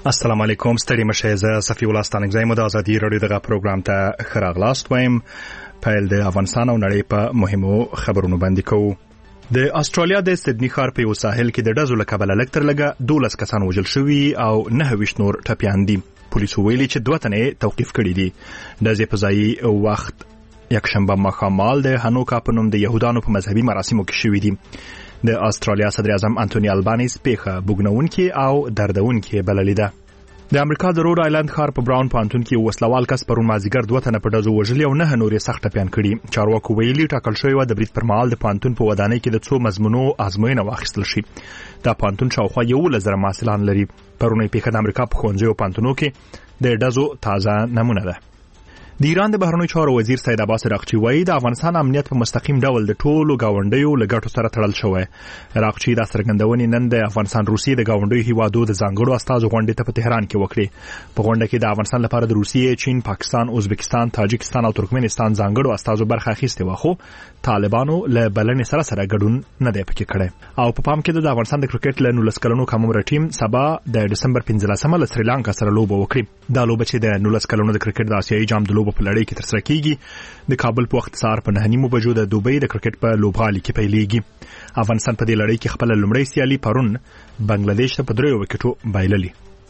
السلام علیکم ستړي مشه زه صفی الله ستانګزایم د ازادي رادیو دغه پروګرام ته خراغلاست وایم. پیل د افغانستان او نړۍ په مهمو خبرونو باندې کوو. د استرالیا د سیدنی ښار په یو ساحل کې د ډزو له کبله لږ تر لږه 12 کسان وژل شوي او 29 نور ټپیان دي. پولیسو ویلي چې 2 تنه توقیف کړي دي. د ځپځای وخت یکشنبه مخامال د هانوکا په نوم د يهودانو په مذهبي مراسمو کې شوي دي. د استرالیا صدر اعظم انټونی البانیز پیښه بوګنونکي او دردونکي بللې ده. د امریکا د روډ آیلند ښار په براون پانتون کې وسلوال کس پرون مازیګر 2 تنه په ډزو وژلي او 9 نور سخت ټپیان کړي. چارواکو ویلي ټاکل شوی و د برید پر مهال د پانتون په ودانۍ کې د 2 مضمونو ازموینه واخیستل شي. دا پانتون شاوخوا 11,000 محصلان لري. پرونی پیښه د امریکا په ښوونځیو او پانتونو کې د ډزو تازه نمونه ده. د ایران د بهرنیو چارو وزیر سید عباس عراقچی وایي د افغانستان امنیت په مستقیم ډول د ټولو گاونډیو له ګټو سره تړل شوی. عراقچی د څرګندونې نن د افغانستان روسیې د گاونډیو هیوادو د ځانګړو استازو غونډې ته په تهران کې وکړې. په غونډه کې د افغانستان لپاره د روسیې، چین، پاکستان، ازبکستان، تاجکستان او ترکمنستان ځانګړو استازو برخه اخیستې و، خو طالبانو له بلنې سره ګډون نه دی پکې کړی. او په پام کې د افغانستان د کرکټ له 19 کلنو کممر ټیم سبا د دسمبر 15 له سریلانکا سره لوبه وکړي. دا لوبه چې د 19 کلنو د کرکټ د آسیایي جام د لوبو په لړۍ کې ترسره کیږي د کابل په وخت سهار په 9 بجو د دوبۍ د کرکټ په لوبغالي کې پیلېږي. افغانستان په دې لړۍ کې خپل لومړی سیالي پرون بنگلاديش ته په 3 وکټو بایللې.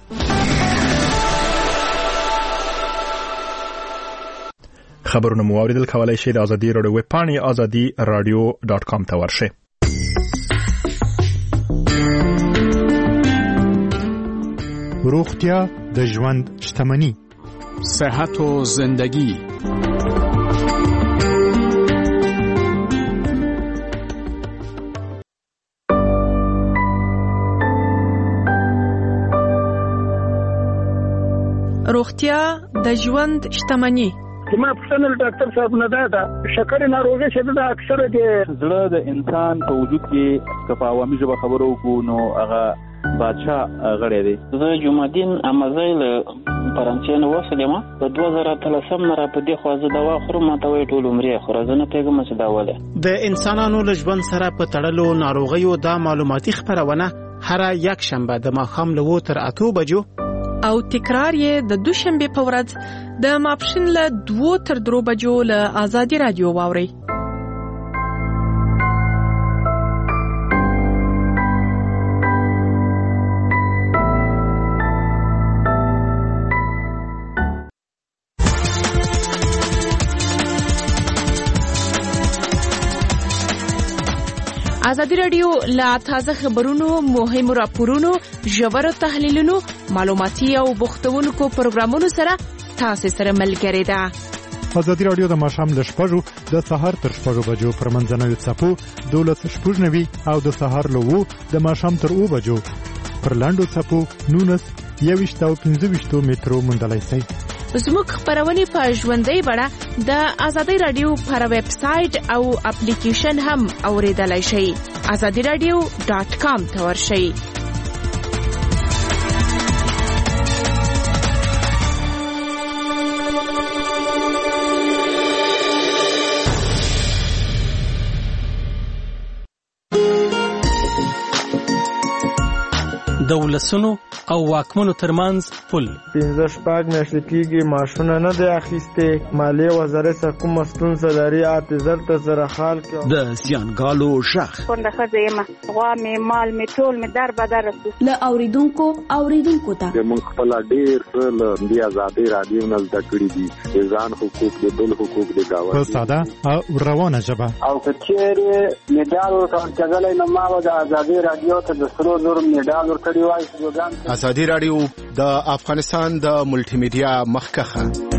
خبرونه مو اوریدل، کولای شئ د ازادي رادیو ویب پاڼې azadi.radio.com ته ورشئ. روغتیا د ژوند شتمنی، صحت و زندگی. روغتیا د ژوند شتمنی. ما پښتنل ډاکټر صاحب نه دا شکر ناروغي چې دا اکثره د زړه د انسان په وجود کې کفاوامي ژبه خبرو کو نو هغه بادشاہ غړی دی. زه جمعدین امازیل فرانسې نو وسلم په 2013 نه را په دې خو زه دوا خورم، ما ته وی ټول عمرې خو زه نه پیګم چې دا وله. د انسانانو له ژوند سره په تړلو ناروغیو دا معلوماتي خبرونه هر یک شنبه د ماښام له 2 تر 8 بجو او تکرار یې د دوشنبه په ورځ د ماپښین له 2 تر 3 بجو له ازادي رادیو واوري. ازادي رادیو لا تازه خبرونو، مهم راپورونو، ژور تحلیلونو، معلوماتي او بوختونکو پروګرامونو سره تاسو سره ملګری ده. ازادي رادیو د ماښام له 6 د سهار تر 6 بجو پر منځنوي څپو 12:90 او د سهار له 2 د ماښام تر 2 بجو پر لاندو څپو 19 او 25 مترو مندلای شي. زموږ خبرونه په ژوندۍ بڼه د ازادي رادیو پر ویب سټ او اپلیکیشن هم اوریدلای شئ. azadiradio.com ته ورشئ. د ولسونو او واکمنو ترمنځ پل 15 میاشتې کېږي ماشونه نه دی اخیستې. مالیې وزارت څخه کومه ستونزه لري اعتذار ته سره حال کې د زیانګالو شخ څنګه ښځه یم غوا مې مال مې ټول مې در بدر رسو له اوریدونکو ته موږ خپل ډیر څه له دې ازادي رادیو نه زده کړی دي. ځان حقوق د بل حقوق د گاونډي په ساده او روانه ژبه او کچېره میډال ورکړل نو ما د ازادي رادیو ته د سرو زر میډال ورکړی. ازادي رادیو د افغانستان د ملټي میډیا مخکخه.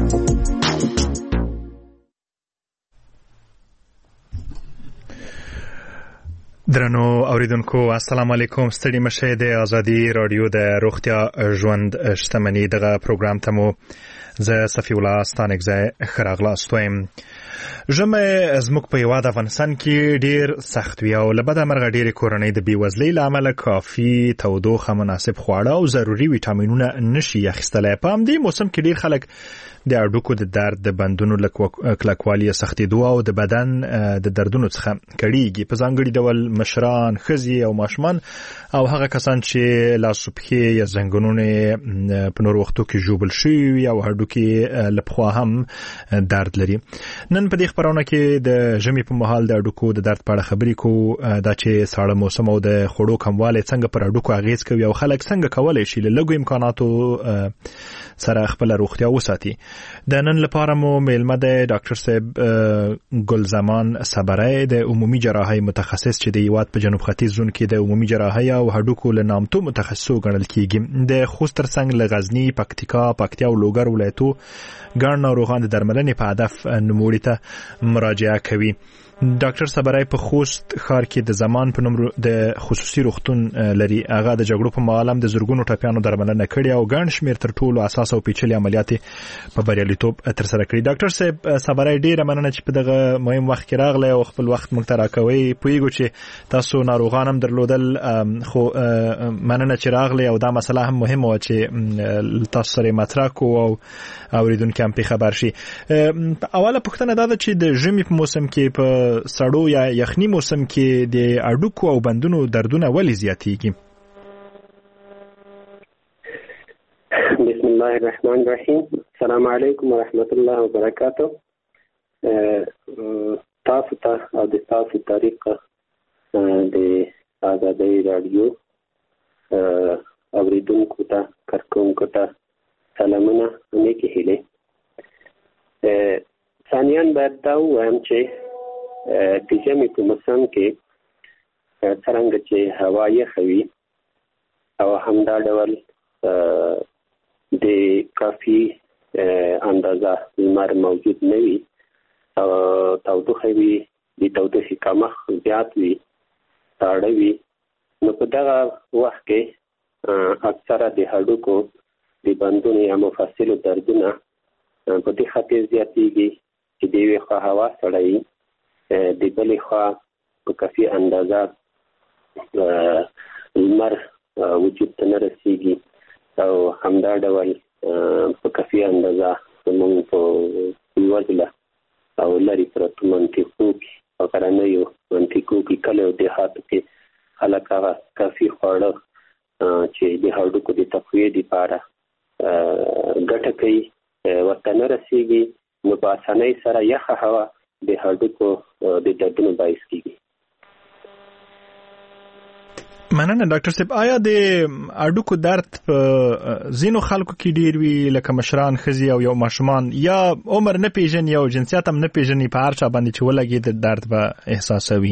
درنو اوریدونکو السلام علیکم، ستړي مشه د ازادي رادیو د روغتیا ژوند شتمنی دغه پروګرام ته مو زه صفی الله ستانکزی خراغلاست وایم. ژمی زموږ په هیواد افغانستان کې ډیر سخت وي او له بده مرغه ډیرې کورنۍ د بېوزلۍ له امله کافي تودوخه، مناسب خواړه او ضروري ویټامینونه نشي اخیستلی. په همدې موسم کې ډیر خلک د هډوکو د درد، د بندونو کلکوالي، سختېدو او د بدن د دردونو څخه کړېږي. په ځانګړي ډول مشران، ښځې او ماشومان او هغه کسان چې لاسو پښې یا زنګونونه په نورو وختو کې ژوبل شوي وي او هډوکي له پخوا هم درد لري. نن په دې خپرونه کې د ژمي په مهال د هډوکو د درد په اړه خبرې کوو، دا چې ساړه موسم او د خوړو کموالی څنګه پر هډوکو اغیز کوي او خلک څنګه کولی شي له لږو امکاناتو سره خپل روغتیا وساتي. د نن لپاره مو میلمه دی ډاکټر صاحب ګلزمان صبری، د عمومي جراحۍ متخصص چې د هیواد په جنوب ختیځ زون کې د عمومي جراحۍ او هډوکو له نامتو متخصصو ګڼل کیږي. د خوست ترڅنګ له غزني، پکتیا او لوګر ولایتو ګڼ ناروغان د درملنې په هدف نوموړي ته مراجعه کوي. ډاکټر صبری په خوست ښار کې د زمان په نوم د خصوصي روغتون لري. هغه د جګړو په مهال هم د زرګونو ټپیانو درملنه کړې او ګڼ شمېر تر ټولو اساس او پیچلي عملیات په بریالیتوب ترسره کړي. ډاکټر صاحب صبری، ډیره مننه چې په دغه مهم وخت کې راغلی او خپل وخت موږ ته راکوئ. پوهیږو چې تاسو ناروغان هم درلودل، خو مننه چې راغلی او دا مسله هم مهمه وه چې تاسو سره مطرح کړو او اوریدونکي هم پرې خبر شي. اوله پوښتنه دا ده چې د ژمي په موسم کې په سړو یا یخني موسم کې د هډوکو او بندونو دردونه ولې زیاتېږي؟ بسم الله الرحمن الرحیم. السلام علیکم ورحمت الله وبرکاته. تاسو ته او د تاسو طریقه د آزادۍ رادیو اوریدونکو ته، کارکوونکو ته سلامونه، نیکې هیلې. ثانیاً باید دا ووایم چې د ژمي په موسم کې څرنګه چې هوا یخه وي او همدا ډول د کافي اندازه لمر موجود نه وي او تودوخه وي، د تودوخې کمښت زیات وي، ساړه وي، نو په دغه وخت کې اکثره د هډوکو د بندونو یا مفصلو دردونه په دې خاطر زیاتېږي چې د یوې خوا هوا سړه وي، د بلې خوا په کافي اندازه لمر وجود ته نه رسېږي او همدا ډول په کافي اندازه زموږ په لوړ او لرې پرتو منطقو کې او غرنیو منطقو کې کلیو دیهاتو کې خلک هغه کافي خواړه چې د هډوکو د تقویې دپاره ګټه کوي ورته نه رسېږي، نو په اسانۍ سره یخه هوا د هډوکو د دردونو باعث کیږي. مننه ډاکټر صاحب. آیا د هډوکو درد په ځینو خلکو کې ډیر وي، لکه مشران، ښځې او یو ماشومان، یا عمر نه پیژني او جنسیت هم نه پیژني، په هر چا باندې چې ولګي د درد به احساسوي؟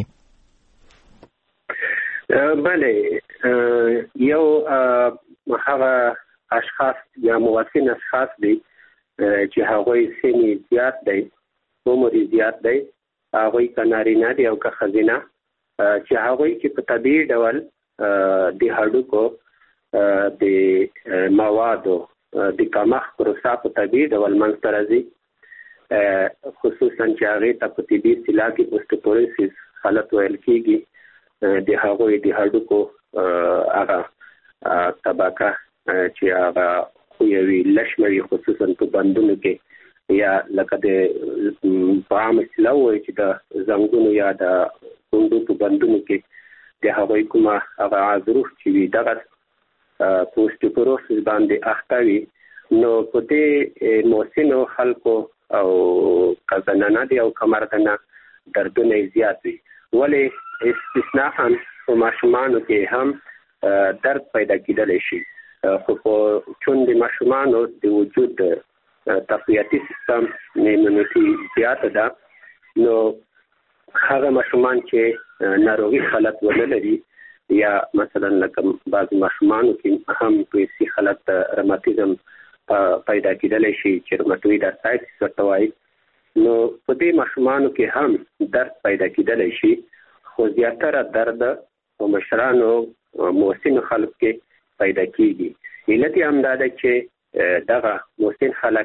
بله، یو هغه اشخاص یا موسن اشخاص دي چې هغوی سن زیات دی، عمر زیات دی، هغوی که نارینه دي او که ښځینه، چې هغوی چې په طبیعي ډول د هډوکو د موادو د کمښت پروسه په طبیعي ډول منځته راځي، خصوصا چې هغې ته په طبي اصطلاح کې اوسټوپوروسس حالت ویل کېږي. د هغوی د هډوکو هغه طبقه چې هغه خویوي لشموي، خصوصا په بندونو کې، یا لکه د په عام اصطلاح وایي چې د زنګونو یا د پوندو په بندونو کې د هغوی کومه هغه عضروف چې وي دغه په اوسټوپوروسس باندې اخته وي. نو په دې موسنو خلکو او که زنانه دي او که مردانه دردونه زیات وي، ولې استثناءً په ماشومانو کې هم درد پیدا کېدلی شي، خو په چون د ماشومانو د وجود تقویتي سیستم ایمونیټي زیاته ده، نو هغه ماشومان چې ناروغي حالت ونه لري، یا مثلا لکه بعضې ماشومانو کې هم په حسي حالت روماتیزم پیدا کېدلی شي چې روماتوید ارثرایټس ورته وایي، نو په دې ماشومانو کې هم درد پیدا کېدلی شي، خو زیاتره درد په مشرانو موسنو خلکو کې پیدا کېږي. علت یې همدا ده چې دغه موسن خلک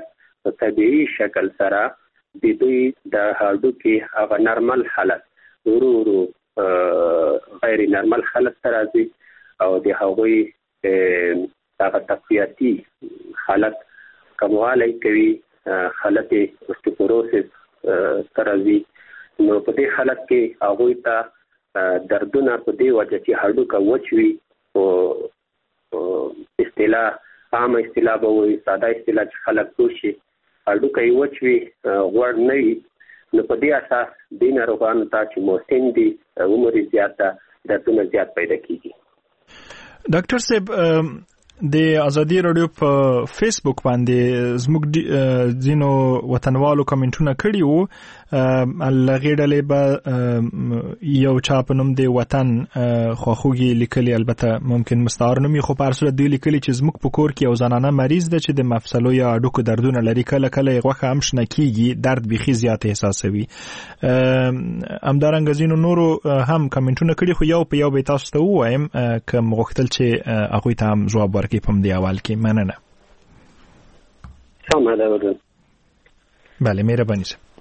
په طبيعي شکل سره د دوی د هډوکي هغه نارمل حالت ورو غیر نارمل حالت ته راځي او د هغوی هغه تقویتي حالت کموالی کوي، حالت اوستیوپوروسس ته راځي. نو په دې حالت کې هغوی ته دردونه په دې وجه چې هډوکه وچ وي او عامه اصطلاح به وایي، ساده اصطلاح چې خلک پوه شي، هډوکه یې وچ وي، غوړ نه وي، نو په دې اساس دې ناروغانو ته چې مسن دي، عمر یې زیات ده، دردونه زیات پیدا کېږي. ډاکټر صاحب، د ازادي رادیو په فیسبوک باندې زموږ ځینو وطنوالو کمنټونه کړي وو. هغې ډلې به یو چا په نوم د وطن خواخوږي لیکلي، البته ممکن مستعار نوم وي، خو په هر صورت دوی لیکلي چې زموږ په کور کې یو زنانه مریض ده چې د مفصلو یا هډوکو دردونه لري، کله کله یې غوښه هم شنه کېږي، درد بیخي زیات احساسوي. همدارنګه ځینو نورو هم کمنټونه کړي، خو یو په یو به تاسو ته ووایم که م غوښتل چې هغوی ته هم ځواب ورکړي په همدې اول کې. مننه. سمه ده ورته. بله، مهرباني صاحب.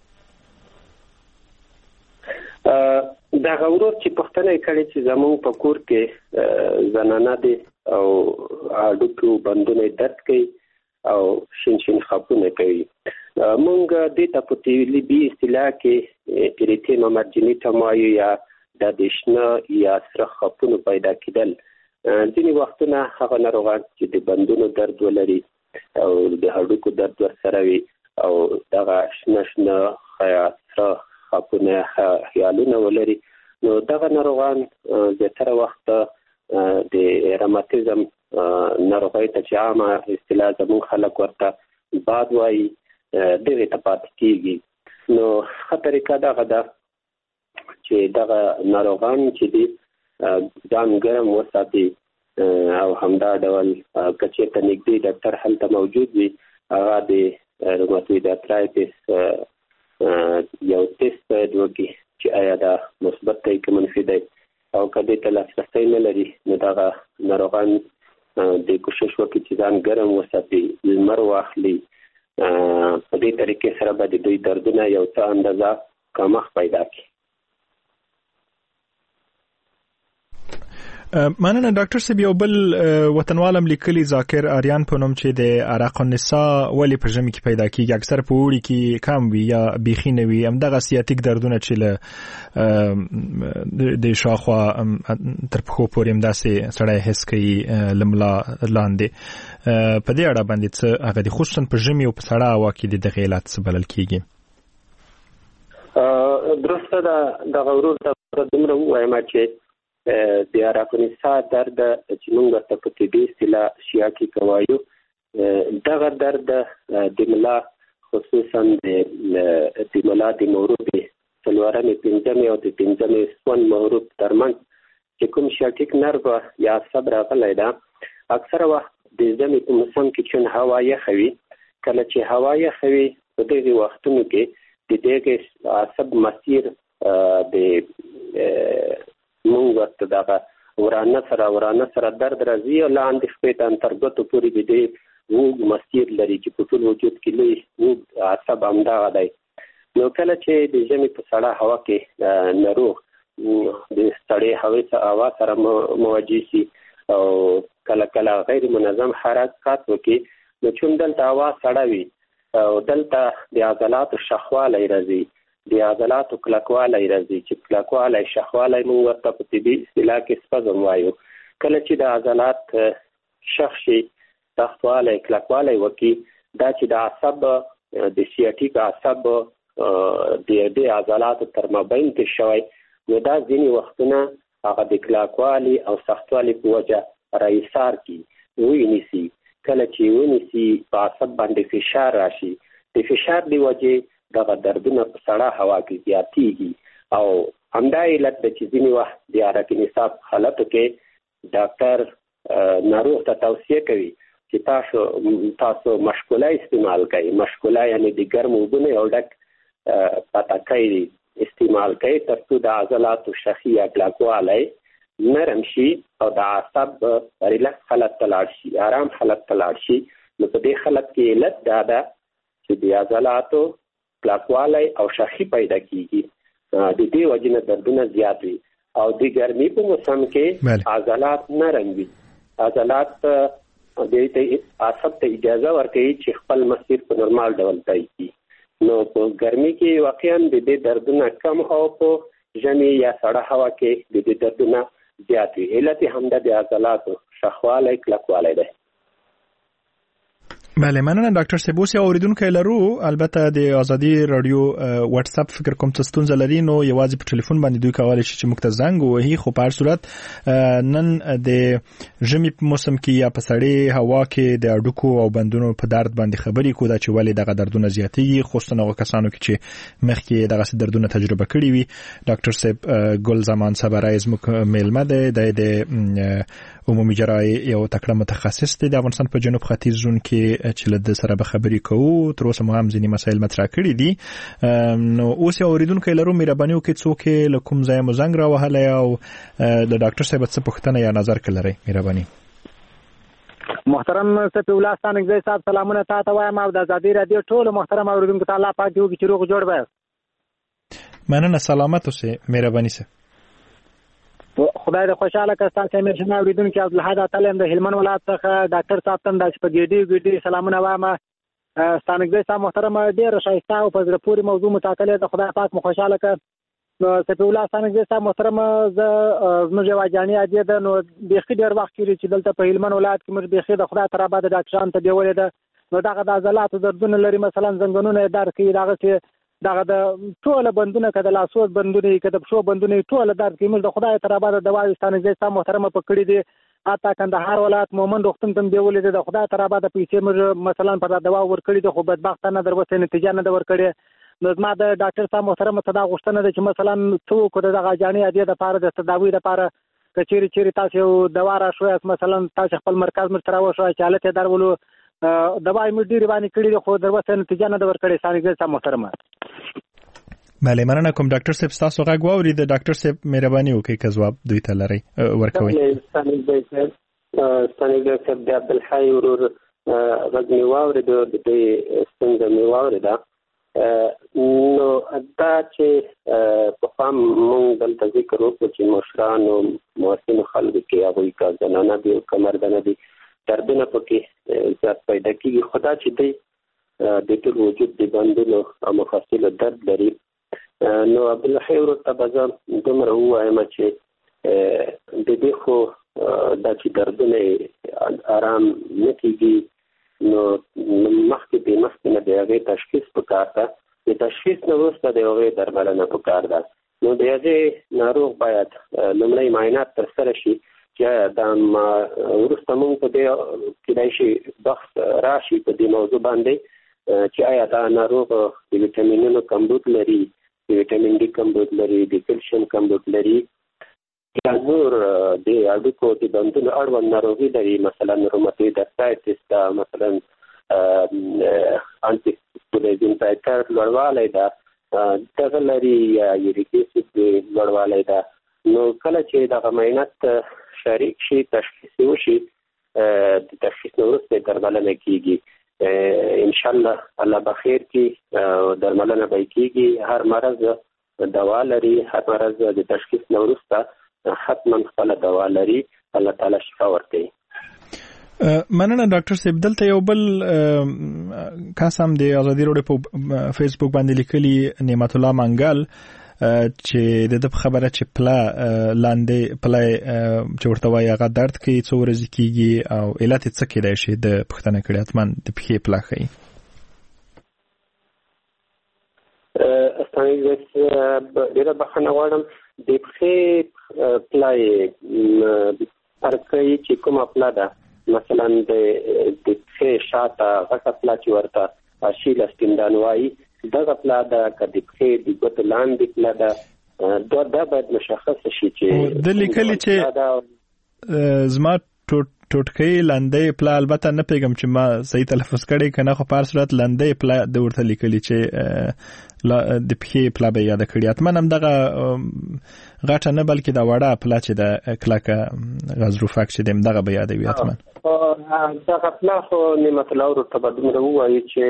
دا غوړو چې پښتنه کړي چې زموږ په کور کې زنانه دي او هډوکو بندونه درد کوي او شین خپونه کوي. مونږ د ته په طبي اصطلاح کې اریتیما مارجینیټا وایو، یا د دشنه یا سره خپونه پیدا کېدل. ځینې وختونه هغه ناروغان چې د بندونو درد ولري او د هډوکو درد ورسره وي او دغه شنه یا سره خپونه خیالونه ولري، نو دغه ناروغان زیاتره وخت د روماتیزم ناروغۍ ته چې عامه اصطلاح زموږ خلک ورته باد وایي، دغې ته پاتې کېږي. نو ښه طریقه دغه ده چې دغه ناروغان چې دي ځان ګرم وساتي او همدا ډول که چېرته نږدې ډاکټر هلته موجود وي، هغه د روماتوید ارترایټس یو ټیسټ باید وکړي چې آیا دا مثبت دی که منفي دی، او که دې ته لاسرسی نه لري نو دغه ناروغان د کوشش وکړي چې ځان ګرم وساتي، لمر واخلي. په دې طریقې سره به د دوی دردونه یو څه اندازه کمښت پیدا کړي. مننه ډاکټر صاحب. یو بل وطنوالم لیکلي ذاکر آریان په نوم چې د عرق النساء ولې په ژمي کې پیدا کیږي، اکثر په اوړي کې کم وي یا بیخي نه وي، همدغه سیاتیک دردونه چې له د شاوخوا تر پښو پورې همداسې سړی حس کوي لملا لاندې. په دې اړه باندې څه هغه د خصوصا په ژمي او په سړه هوا کې د دغې علت څه بلل کیږي؟ درسته ده. دغه ورور ته دومره ووایم چې د عرق النساء درد چې موږ ورته په طبي اصطلاح شیعه کې وایو، دغه درد د ملا خصوصا د ملا د مورب څلورمې پنځمې او د پنځمې سون مورب ترمنځ چې کوم شیاتیک نرو یا عصب راغلی ده، اکثره وخت د ژمي په موسم کې چون هوا یخه وي، کله چې هوا یخه وي په دغې وختونو کې د دغې عصب مسیر د مونږ ورته دغه ورانه سره درد راځي او لاندې خپې ته انترګتو پورې د دې اوږد مسیر لري چې په ټول وجود کې لوی اوږد عصب همدغه دی. نو کله چې د ژمي په سړه هوا کې ناروغ د سړې هوا سره مواجه شي او کله غیر منظم حرکات وکړي، نو چون دلته هوا سړه وي او دلته د عضلاتو شخوالی راځي، د عضلاتو کلکوالی راځي، چې کلکوالی شخوالی موږ ورته په طبي اصطلاح کې سپزم وایو. کله چې د عضلات شخ شي، سختوالی کلکوالی وکړي، دا چې د عصب د سیاتیک عصب د عضلاتو تر مابین کې شوی، نو دا ځینې وختونه هغه د کلکوالي او سختوالي په وجه راایثار کی ونیسي. کله چې ونیسي په عصب باندې فشار راشي، د فشار دی وجه دغه دردونه په سړه هوا کې زیاتېږي او همدا علت د چې ځینې وخت د عرق النساء حالتو کې ډاکټر ناروغ ته توصیه کوي چې تاسو مشکوله استعمال کوئ. مشکوله یعنی د ګرمو اوبو نه یو ډک پتاکی استعمال کوي تر څو د عضلاتو شخي یا کلکوالی نرم شي او د عصب ریلکس حالت ته لاړ شي، آرام حالت ته لاړ شي. نو په دې حالت کې علت دا ده چې د عضلاتو کلکوالی او شخی پیدا کیږي د دې وجنه دردونه زیات وي او د ګرمي په موسم کې عضلات نرم وي عضلات د عصب ته اجازه ورکوي چې خپل مسیر په نورمال ډول طی کړي نو په ګرمي کې واقعا د دې دردونه کم او په ژمي یا سړه هوا کې د دې دردونه زیات وي علت همدا د عضلاتو شخوالی کلکوالی دی بله مننه ډاکټر صاحب اوس یو اوریدونکی لرو البته د ازادي رادیو واتس اپ فکر کوم څه ستونزه لري نو یوازې په ټلیفون باندې دوی کولای شي چې موږ ته زنګ ووهي خو په هر صورت نن د ژمي په موسم کې یا په سړې هوا کې د اډوکو او بندونو په درد باندې خبرې کوو دا چې ولې دغه دردونه زیاتېږي خصوصا هغه کسانو کې چې مخکې دغه دردونه تجربه کړي وي ډاکټر صاحب ګل زمان صبرای زموږ میلمه دی د عمومي جراحي یو تکړه متخصص دی د افغانستان په جنوب ختیځ زون کې چې له سره به خبرې کوو تر اوسه مو هم ځینې مسایل مطرح کړي دي نو اوس یو اوریدونکی لرو مهرباني وکړئ څوک له کوم ځای مو زنګ راوهلی او د ډاکټر صاحب څه پوښتنه یا نظر کې لرئ مهرباني محترم صفي الله ستانکزی صاحب سلامونه تاسو ته وایم او د ازادي رادیو ټول محترم اوریدونکو ته الله پاک دې وکړي چې روغ جوړ وي مننه سلامت اوسئ مهرباني سه خدای دې خوشاله کړي تاسو مې شنه اوریدونکو عبدالحد تعلیم د هلمند ولایت څخه ډاکټر صاحب ته د شپږ سلامونه وایم ستانکزی صاحب محترم ډیر شایسته او په زړه پورې موضوع متعلق د خدای پاک مو خوشاله کړي نو صفي الله ستانکزی صاحب محترم زموږ یو ځاني عادي ده نو بيخي ډیر وخت کې چې دلته په هلمند ولایت کې موږ بيخي د خدای تعالی بعد ډاکټرانو ته دیولې ده نو دغه د عضلاتو دردونه لري مثلا زنګونونه درد کوي دغه چې دغه د ټول بندونه کده لاسو بندونه کده شو بندونه ټول درد کوي موږ د خدای تعالی بعد دوا ستانکزی صاحب محترم په کړی دي اته کندهار ولایت مومن روغتون تم دیولې ده د خدای تعالی بعد پیسې موږ مثلا پر دوا ور کړی ده خو بدبخت نه دروسه نتیجه نه ور کړی نو زما د ډاکټر صاحب محترم ته دا غوښتنه ده چې مثلا څوک دغه ځاني عادي د پاره د تداوی لپاره کچيري تاسو دوا را شوي مثلا تاسو خپل مرکز مرترا وشو چې حالت درولو دوا یې ډیره باندې کړی خو دروسه نتیجه نه ور کړی ستانکزی صاحب محترم بله مننه کوم ډاکټر صاحب تاسو غږ واورید د ډاکټر صاحب مهرباني وکړئ که ځواب دوی ته لرئ ورکوئ ستانکزی صاحب د عبدالحی ورور غږ مې واورید د دې ستونزه مې واورېده نو دا چې پخوا موږ دلته ذکر وکړو چې مشرانو محسنو خلکو کې هغوی که زنانه دي او که مردانه دي دردونه پکې زیات پیدا کېږي خو دا چې دی د ټول وجود د بندونو او مفاصلو درد لري نو عبدالحی ورور ته به زه دومره ووایم چې د دې خو دا چې دردونه آرام نه کېږي نو مخکې نه د هغې تشخیص پکار ده د تشخیص نه وروسته د هغې درملنه پکار ده نو د هغې ناروغ باید لومړی معاینات ترسره شي چې دا وروسته موږ په دې کېدای شي بحث راشي په دې موضوع باندې چې آیا دا ناروغ د ویټامینونو کمبود لري د ویټامین ډي کمبود لري د کلسیم کمبود لري یا نور د اډوکو د بندونو اړوند ناروغي لري مثلا روماتوید ارترایټس دا مثلا انټي سایکر لوړوالی ده دغه لري یا یوریک اسید لوړوالی ده نو کله چې دغه معاینات شریک شي تشخیص وشي د تشخیص نه وروسته درملنه کیږي ان شاء الله الله بخیر کی درملنه به کیږي هر مرض دوا لري هر مرض د تشخیص نه وروسته حتما خپل دوا لري الله تعالی شفا ورکوي مننه ډاکټر صاحب دلته یو بل کس هم د ازادي رادیو په فیسبوک باندې لیکلي نعمت الله منګل چې د خبره چې پلا لاندې پلا چې ورته وایي هغه درد کوي څو ورځې کېږي او علت څه کېدای شي د پوښتنه کړې حتما د پښې پلا ښایي ستانکزی ډېره بخښنه غواړم د پښې پلا یې هرکوي چې کومه پلا ده مثلا د پښې شاته غټه پلا چې ورته اشیله سپینډان وایي دغه پلا ده که د پښې د ګوتو لاندې پلا ده دا باید مشخص شي چې د لیکلي چې زما ټوټکۍ لاندې پلا البته نه پیغام چې ما صحیح تلفظ کړی کنه خو په هر صورت لاندې پلا د ورته لیکلي چې د پښې پلا به یاد کړی اتمن هم دغه غټه نه بلکې دا وړه پلا چې د کلکه غضروفک چې دم دغه به یادوي اتمن دغه پلا خو نعمت الله ورته به دومره ووایي چې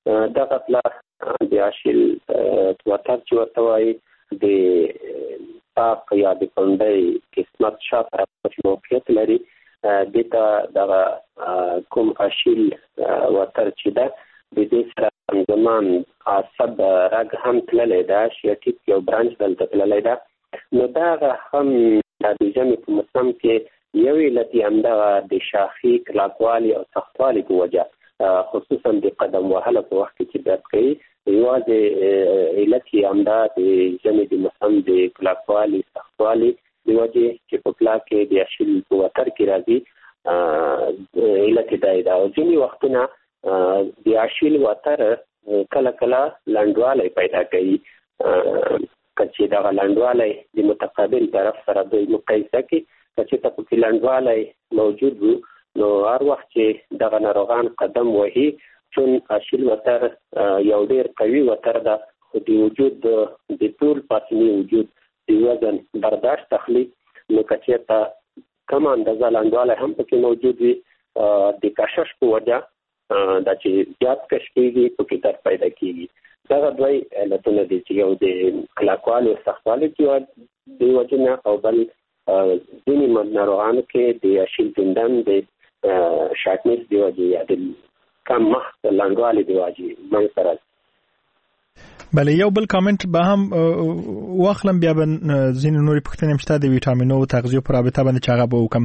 دغه پلاس د اشیل وتر چې ورته وایي د پاک یا د کونډۍ قسمت شاته موقعیت لري. دته دغه کوم اشیل وتر چې ده د دې سره زمان عصب رګ هم تللی ده، شیاټیک یو برانچ دلته تللی ده. نو دغه هم د ژمي په موسم کې یو علت یې همدغه د شاخي کلکوالي او سختوالي په وجه خصوصا د قدم وهلو په وخت کې چې درد کوي. یوازې علت یې همدا د ژمي د موسم د کلکوالي سختوالي د وجې چې په پلا کې د اشیل په وتر کې راځي علت یې دا ده. او ځینې وختونه د اشیل وتر کله کله لنډوالی پیدا کوي. که دغه لنډوالی د متقابل طرف سره دوی مقایسه کړي، که ته پکې لنډوالی موجود وو نو هر وخت چې دغه ناروغان قدم وهي، چون اشیل وتر یو ډېر قوي وتر ده، خو د وجود د ټول پاتني وجود د وزن برداشت اخلي. نو که چېرته کمه اندازه لنډوالی هم پکې موجود وي، د کشش په وجه دا چې زیات کش کېږي، پکې درد پیدا کېږي. دغه دوی علتونه دي چې یو د کلکوالي او سختوالي د وجې نه، او بل ځینې ناروغانو کې د اشیل تندن د شاکنیس د وجې یا د کم مخ لنډوالي د وجې منځته راځي. بله، یو بل کامنټ به هم واخلم، بیا به ځینې نورې پوښتنې هم شته د ویټامینو او تغذیو په رابطه باندې چې هغه به وکړم.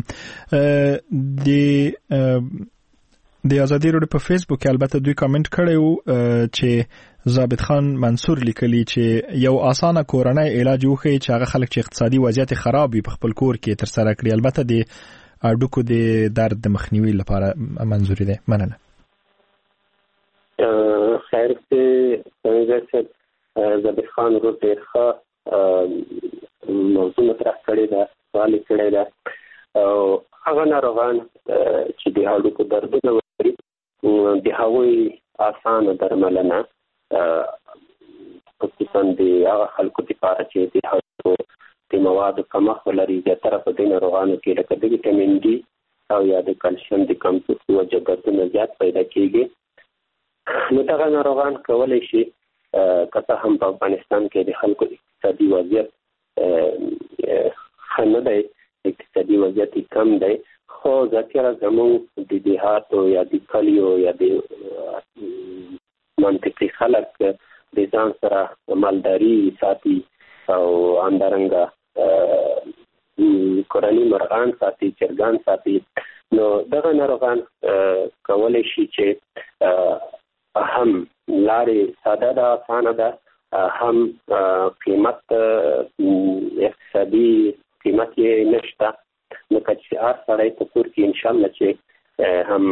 د ازادي راډیو په فیسبوک کې البته دوی کامنټ کړی و چې ضابط خان منصور لیکلی چې یو اسانه کورنۍ علاج وښیي چې هغه خلک چې اقتصادي وضعیت خراب وي په خپل کور کې ترسره کړي. البته د هډوکو د درد د مخنیوي لپاره منظوري ده. مننه. خیر ته ضابط خان ورو ډېر ښه موضوع مطرح کړې ده، سوال یې کړی ده. او هغه ناروغان چې د هډوکو دردونه لري، د هغوی اسانه درملنه خصوصا د هغه خلکو لپاره چې د هډوکو د موادو کمښت ولري، زیاتره په دې ناروغانو کې لکه د ویټامین ډي او یا د کلسیم د کمښت په وجه دردونه زیات پیدا کېږي. نو دغه ناروغان کولی شي که څه هم په افغانستان کې د خلکو اقتصادي وضعیت ښه نه دی، اقتصادي وضعیت کم دی، خو ذاتیره زموږ د دیهاتو یا د کلیو یا د منطقي خلک د ځان سره مالداري ساتي او همدارنګه کورني مرغان ساتي، چرګان ساتي. نو دغه ناروغان کولی شي چې هم لارې ساده ده، اسانه ده، هم قیمت اقتصادي قیمت یې نشته. نو که چې هر سړی په کور کې انشاءالله چې هم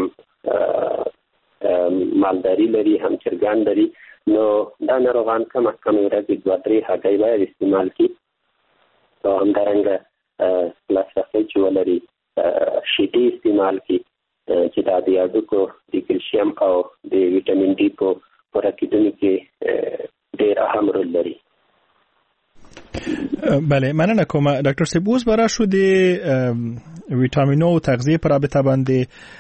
مالداري لري، هم چرګان لري، نو دا ناروغان کم از کم ورځې 2-3 هګۍ باید استعمال کړي. او همدارنګه لاسرسی چې ولري شیدې استعمال کړي چې دا د هډوکو د کلسیم او د ویټامین ډي په پوره کېدنې کې ډېر اهم رول لري. بله، مننه کوم ډاکټر صاحب. اوس به راشو د ویټامینو او تغذیه په رابطه باندې.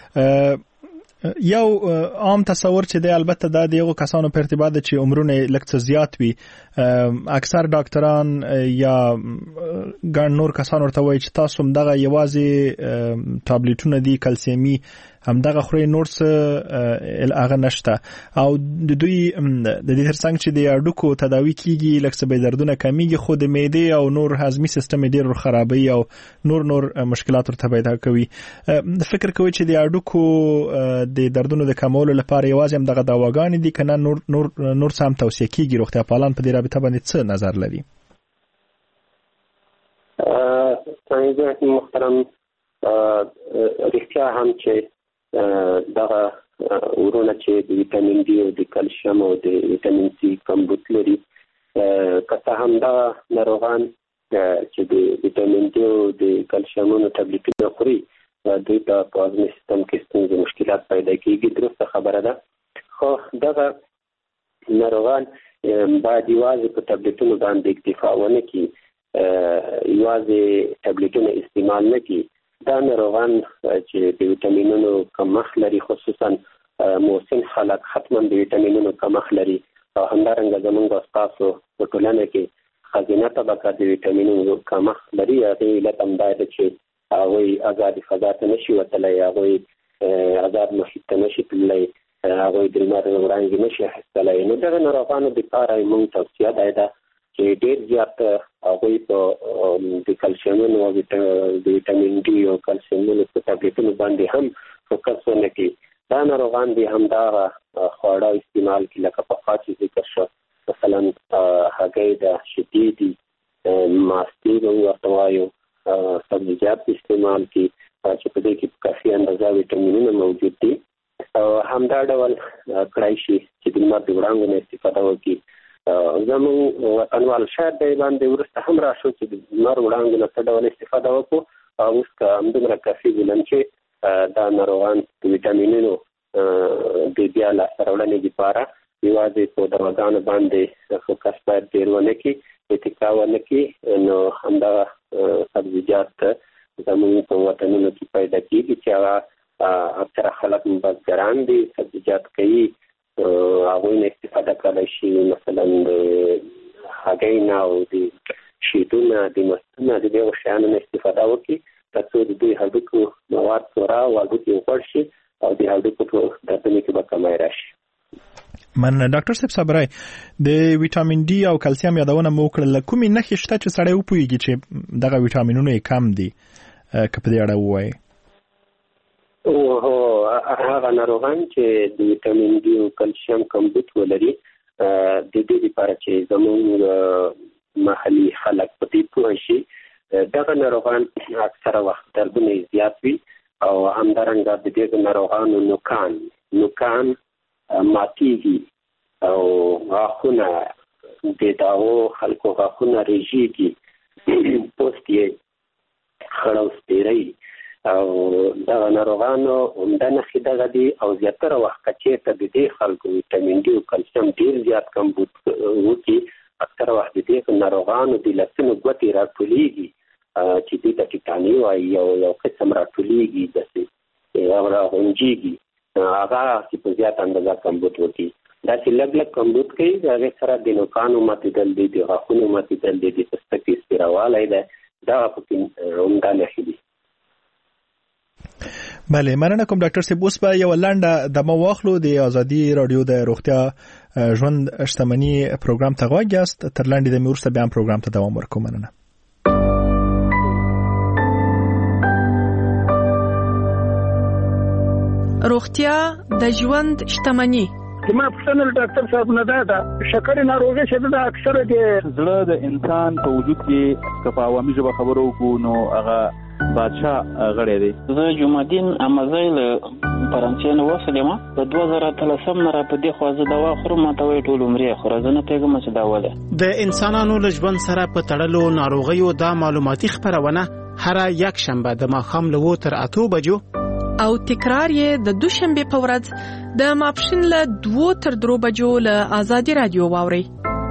یو عام تصور چې دی البته دا د یو کسانو په ارتباط چې عمرونه لږ څه زیات وي، اکثر ډاکټران یا ګڼ نور کسان ورته وایي چې تاسو همدغه یوازې ټابلیټونه دي کلسیمي همدغه خوري، نور څه هغه نشته. او د دوی د دې ترڅنګ چې د هډوکو تداوی کیږي لږ څه به دردونه کمیږي، خو د معدې او نور هضمي سیستم ډېر خرابوي او نور مشکلات ورته پیدا کوي. فکر کوي چې د هډوکو د دردونو د کمولو لپاره یوازې هم دغه دواګانې دي کنه نور څه هم توصیه کیږي؟ روغتیا پالان په دې رابطه باندې څه نظر لري؟ څنګه محترم، رښتیا هم چې دغه ورونه چې د ویټامین ډي او د کلسیم او د ویټامین سي کمبود لري، که څه هم دغه ناروغان چې د ویټامین ډي او د کلسیمونو ټابلیټونه خوري، دوی ته په هضمي سیستم کې ستونزې مشکلات پیدا کېږي. درسته خبره ده، خو دغه ناروغان باید یوازې په ټابلیټونو باندې اکتفا ونه کړي، یوازې ټابلیټونه استعمال نه کړي. دا ناروغان چې د ویټامینونو کمښت لري، خصوصا موسن خلک حتما د ویټامینونو کمښت لري او همدارنګه زموږ استاسو په ټولنه کې خزینه طبقه د ویټامینونو کمښت لري. هغه علت هم دا ده چې هغه آزاد فضا ته نشي وتلی، هغه آزاد محیط ته نشي تللی، هغه د لمر وړانګې نشي اخیستلی. نو دغه ناروغانو لپاره موږ توصیه ده چې ډېر زیات هغوی په د کلسیمونو او د ویټامین ډي او کلسیمونو په ټابلیټونو باندې هم فوکس ونه کړي. دا ناروغان دي همدغه خواړه استعمال کړي لکه پخوا چې ذکر شو، مثلا هګۍ ده، شیدې دي، ماستې به ورته وایو، سبزیجات استعمال کړي چې په دې کې کافي اندازه ویټامینونه موجود دي. او همدا ډول کړای شي چې د لمر د وړانګو نه استفاده وکړي. زموږ وطنوال شاید دی باندې وروسته هم راشو چې د لمر وړانګو نه څه ډول استفاده وکړو، او اوس که همدومره کافي بولم چې دا ناروغان د ویټامینونو د بیا لاسته راوړنې لپاره یوازې په دواګانو باندې فوکس باید ډېر ونه کړي، اتکا ونه کړي. نو همدغه سبزیجات زموږ په وطنونو کې پیدا کېږي چې هغه اکثره خلک بزګران دي، سبزیجات کوي، هغوی نه استفاده کولای شي، مثلا د هګۍ نه او د شیدو نه، د مستو نه، د دغو شیانو نه استفاده وکړي تر څو د دوی هډوکو مواد پوره او هډوکي غوړ شي او د هډوکو په دردونو کې به کمی راشي. مننه. ډاکټر صاحب صبرای، د ویټامین ډي او کلسیم یادونه مو وکړه، کومې نښې شته چې سړی وپوهېږي چې دغه ویټامینونه یې کم دي، که په دې اړه ووایي؟ هغه ناروغان چې د ویټامین ډي او کلسیم کمبود ولري، د دې لپاره چې زموږ محلي خلک په دې پوه شي، دغه ناروغان اکثره وخت دردونه زیات وي او همدارنګه د دې ناروغانو نوکان ماتیږي او غاښونه د دغو خلکو غاښونه رژیږي، پوست یې خړ او سپیری. او دغه ناروغانو عمده نښې دغه دي. او زیاتره وخت که چېرته د دې خلکو ویټامین ډي او کلسیم ډېر زیات کمبود وکړي، اکثره وخت د دې ناروغانو د لاسونو ګوتې راټولېږي چې دوی ته ټیټاني وایي، یو قسم راټولېږي، داسې راغونجېږي، هغه چې په زیات اندازه کمبود وکړي. داسې لږ لږ کمبود کوي، د هغې سره د نوکانو ماتېدل دي، د غاښونو ماتېدل دي، د پوستکي سپیروالی دی، دغه پکې عمده نښې دي. بله، مننه کوم ډاکټر صاحب. اوس به یو لنډه دمه واخلو. د ازادي رادیو د روغتیا ژوند شتمني پروګرام ته غوږ یاست. تر لنډې دمې وروسته بیا هم پروګرام ته دوام ورکوم. مننه. روغتیا د ژوند شتمني. ما پوښتنه ډاکټر صاحب نه ده شکر ناروغي چې د اکثره د زړه د انسان په وجود کې که په عوامي ژبه خبرو وکړو نو هغه بادشاه غړی دی. زه جمعدین امزی له فرانسې نه وسلم. په 2013 نه را په دې خو زه دوا خورم، ما ته وایي ټول عمرې خورم، زه نه پوهېږم چې دا ولې. د انسانانو له ژوند سره په تړلو ناروغیو دا معلوماتي خپرونه هره یک شنبه د ماښام له 7 تر 8 بجو او تکرار یې د دوشنبه په ورځ د ماپښین له 2 تر 3 بجو له آزادي رادیو واوري.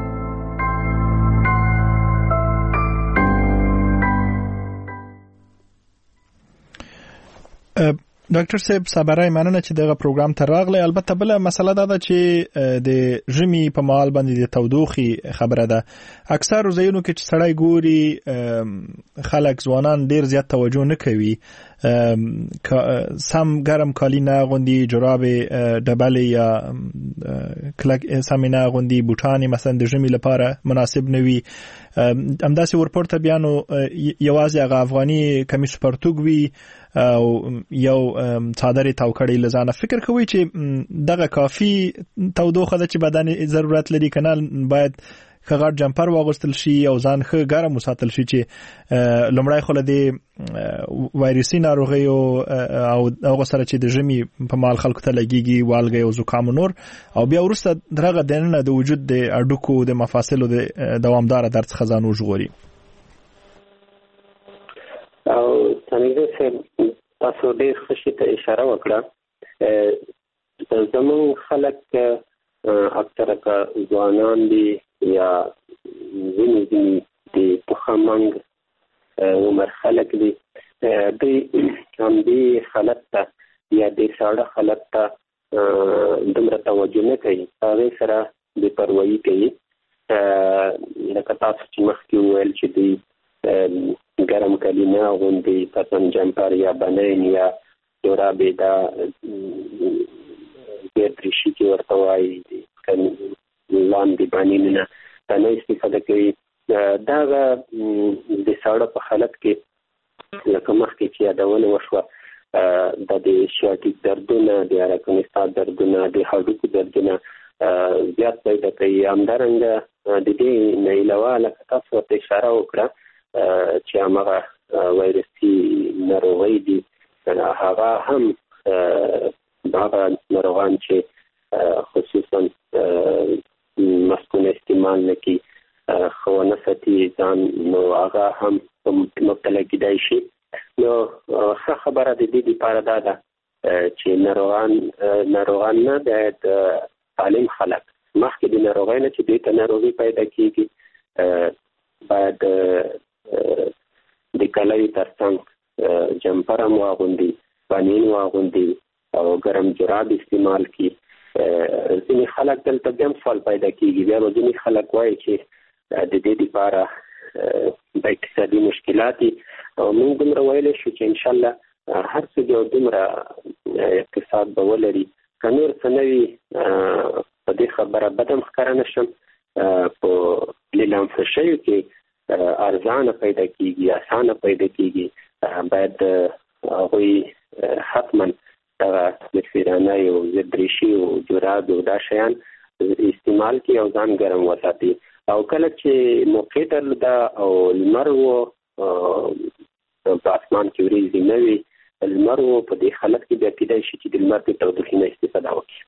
ډاکټر صاحب صبرای، مننه چې دغه پروګرام ته راغلی. البته بل مسله دا ده چې د ژمي په مهال باندې د تودوخې خبره ده. اکثر ځایونو کې چې سړی ګوري خلک ځوانان ډیر زیات توجه نه کوي، سم ګرم کالی نه اغوندي، جراب ډبل یا کلک سم نه اغوندي، بوټان مثلا د ژمي لپاره مناسب نه وي. همداسې ورپورته بیا نو یوازې هغه افغاني کمیس پرتوګ وي او یو څادر تاو کړی لزانه. فکر کوي چې دغه کافي تودوخه ده چې بدن ضرورت لري، کنه باید خغړ جمپر واغوستل شي او ځان ښه ګرم وساتل شي چې لومړی خو له دې وایرسي ناروغیو او هغه سره چې د ژمي په مال خلکو ته لګيږي، والګي او زکام نور، او بیا وروسته دغه دننه د وجود د اډوکو د مفاصلو د دوامدار درد خزانو ژغوري. او څنګه تاسو ډېر خوشی ته اشاره وکړه. زموږ خلک اکثره که ځوانان دي یا ځینې د پخمنګ عمر خلک دي، دوی همدې حالت ته یا د ساړه حالت ته دومره توجه نه کوي، هغه سره بې پروايي کوي. لکه تاسو چې مخکې وویل چې دوی ګرم کالي نه اغوندي، پتن جمپر یا بنین یا جورابې دا ګردریشي چې ورته وایي لاندې بانین نه نه استفاده کوي. دا د ساړه په حالت کې لکه مخکې چې یادونه وشوه د شیاتیک دردونه، د اراکنستا دردونه، د هډوکو دردونه زیات پیدا کوي. همدارنګه د دې نه علاوه لکه تاسو ورته اشاره وکړه چې هغه وایرسي ناروغۍ دي، هغه هم هغه ناروغان چې خصوصا مسکونه استعمال نه کوي، خونه ساتي ځان، نو هغه هم مبتلا کېدای شي. نو ښه خبره د دې لپاره دا ده چې ناروغان نه باید سالم خلک مخکې د ناروغۍ نه چې دوی ته ناروغي پیدا کېږي باید د کالي ترڅنګ جمپر هم واغوندي، بانین واغوندي او ګرم جراب استعمال کړي. ځینې خلک دلته بیا هم سوال پیدا کېږي، بیا به ځینې خلک وایي چې د دې لپاره د اقتصادي مشکلات دي، او موږ دومره ویلی شو چې انشاءالله هر څه یو دومره اقتصاد به ولري. که نور څه نه وي په دې خبره بد هم ښکاره نه شم، په لیلامفه شیو کې ارزانه پیدا کېږي، اسانه پیدا کېږي، باید هغوی حتما دغه زرفیرانه او زردریشي او جوراب او دا شیان استعمال کړي او ځان ګرم وساتي. او کله چې موقع درلوده او لمر و په اسمان کې وریځې نه وي، لمر و په دې حالت کې بیا کېدای شي چې د لمر د تودوخې نه استفاده وکړي.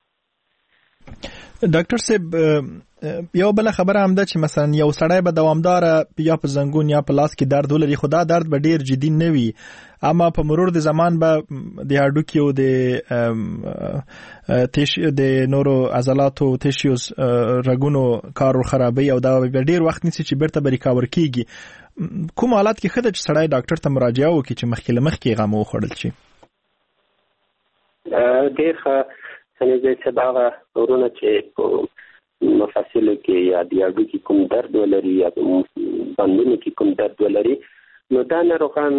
ډاکټر صاحب یو بل خبره هم ده چې مثلا یو سړی به دوامدار یا په زنګون یا په لاس کې درد ولري، خو دا درد به ډیر جدي نه وي، اما په مرور د زمان به د هډوکي او د نورو عضلاتو تیشوز رګونو کار خرابوي او دا به ډیر وخت نیسي چې بیرته به ریکاور کیږي. کوم حالات کې ښه ده چې سړی ډاکټر ته مراجعه وکړي چې مخکې غم وخوړل شي؟ ډیر ښه څنګه چې هغه ورونه چې مفاصلو کې یا د هډوکي کوم درد ولري یا بندونو کې کوم درد ولري، نو دا ناروغان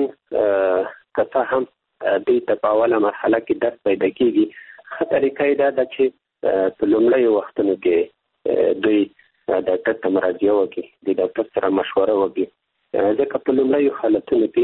که هم دوی ته په اوله مرحله کې درد پیدا کېږي، ښه طریقه یې دا ده چې په لومړیو وختونو کې دوی ډاکټر ته مراجعه وکړي، د ډاکټر سره مشوره وکړي، ځکه په لومړیو حالتونو کې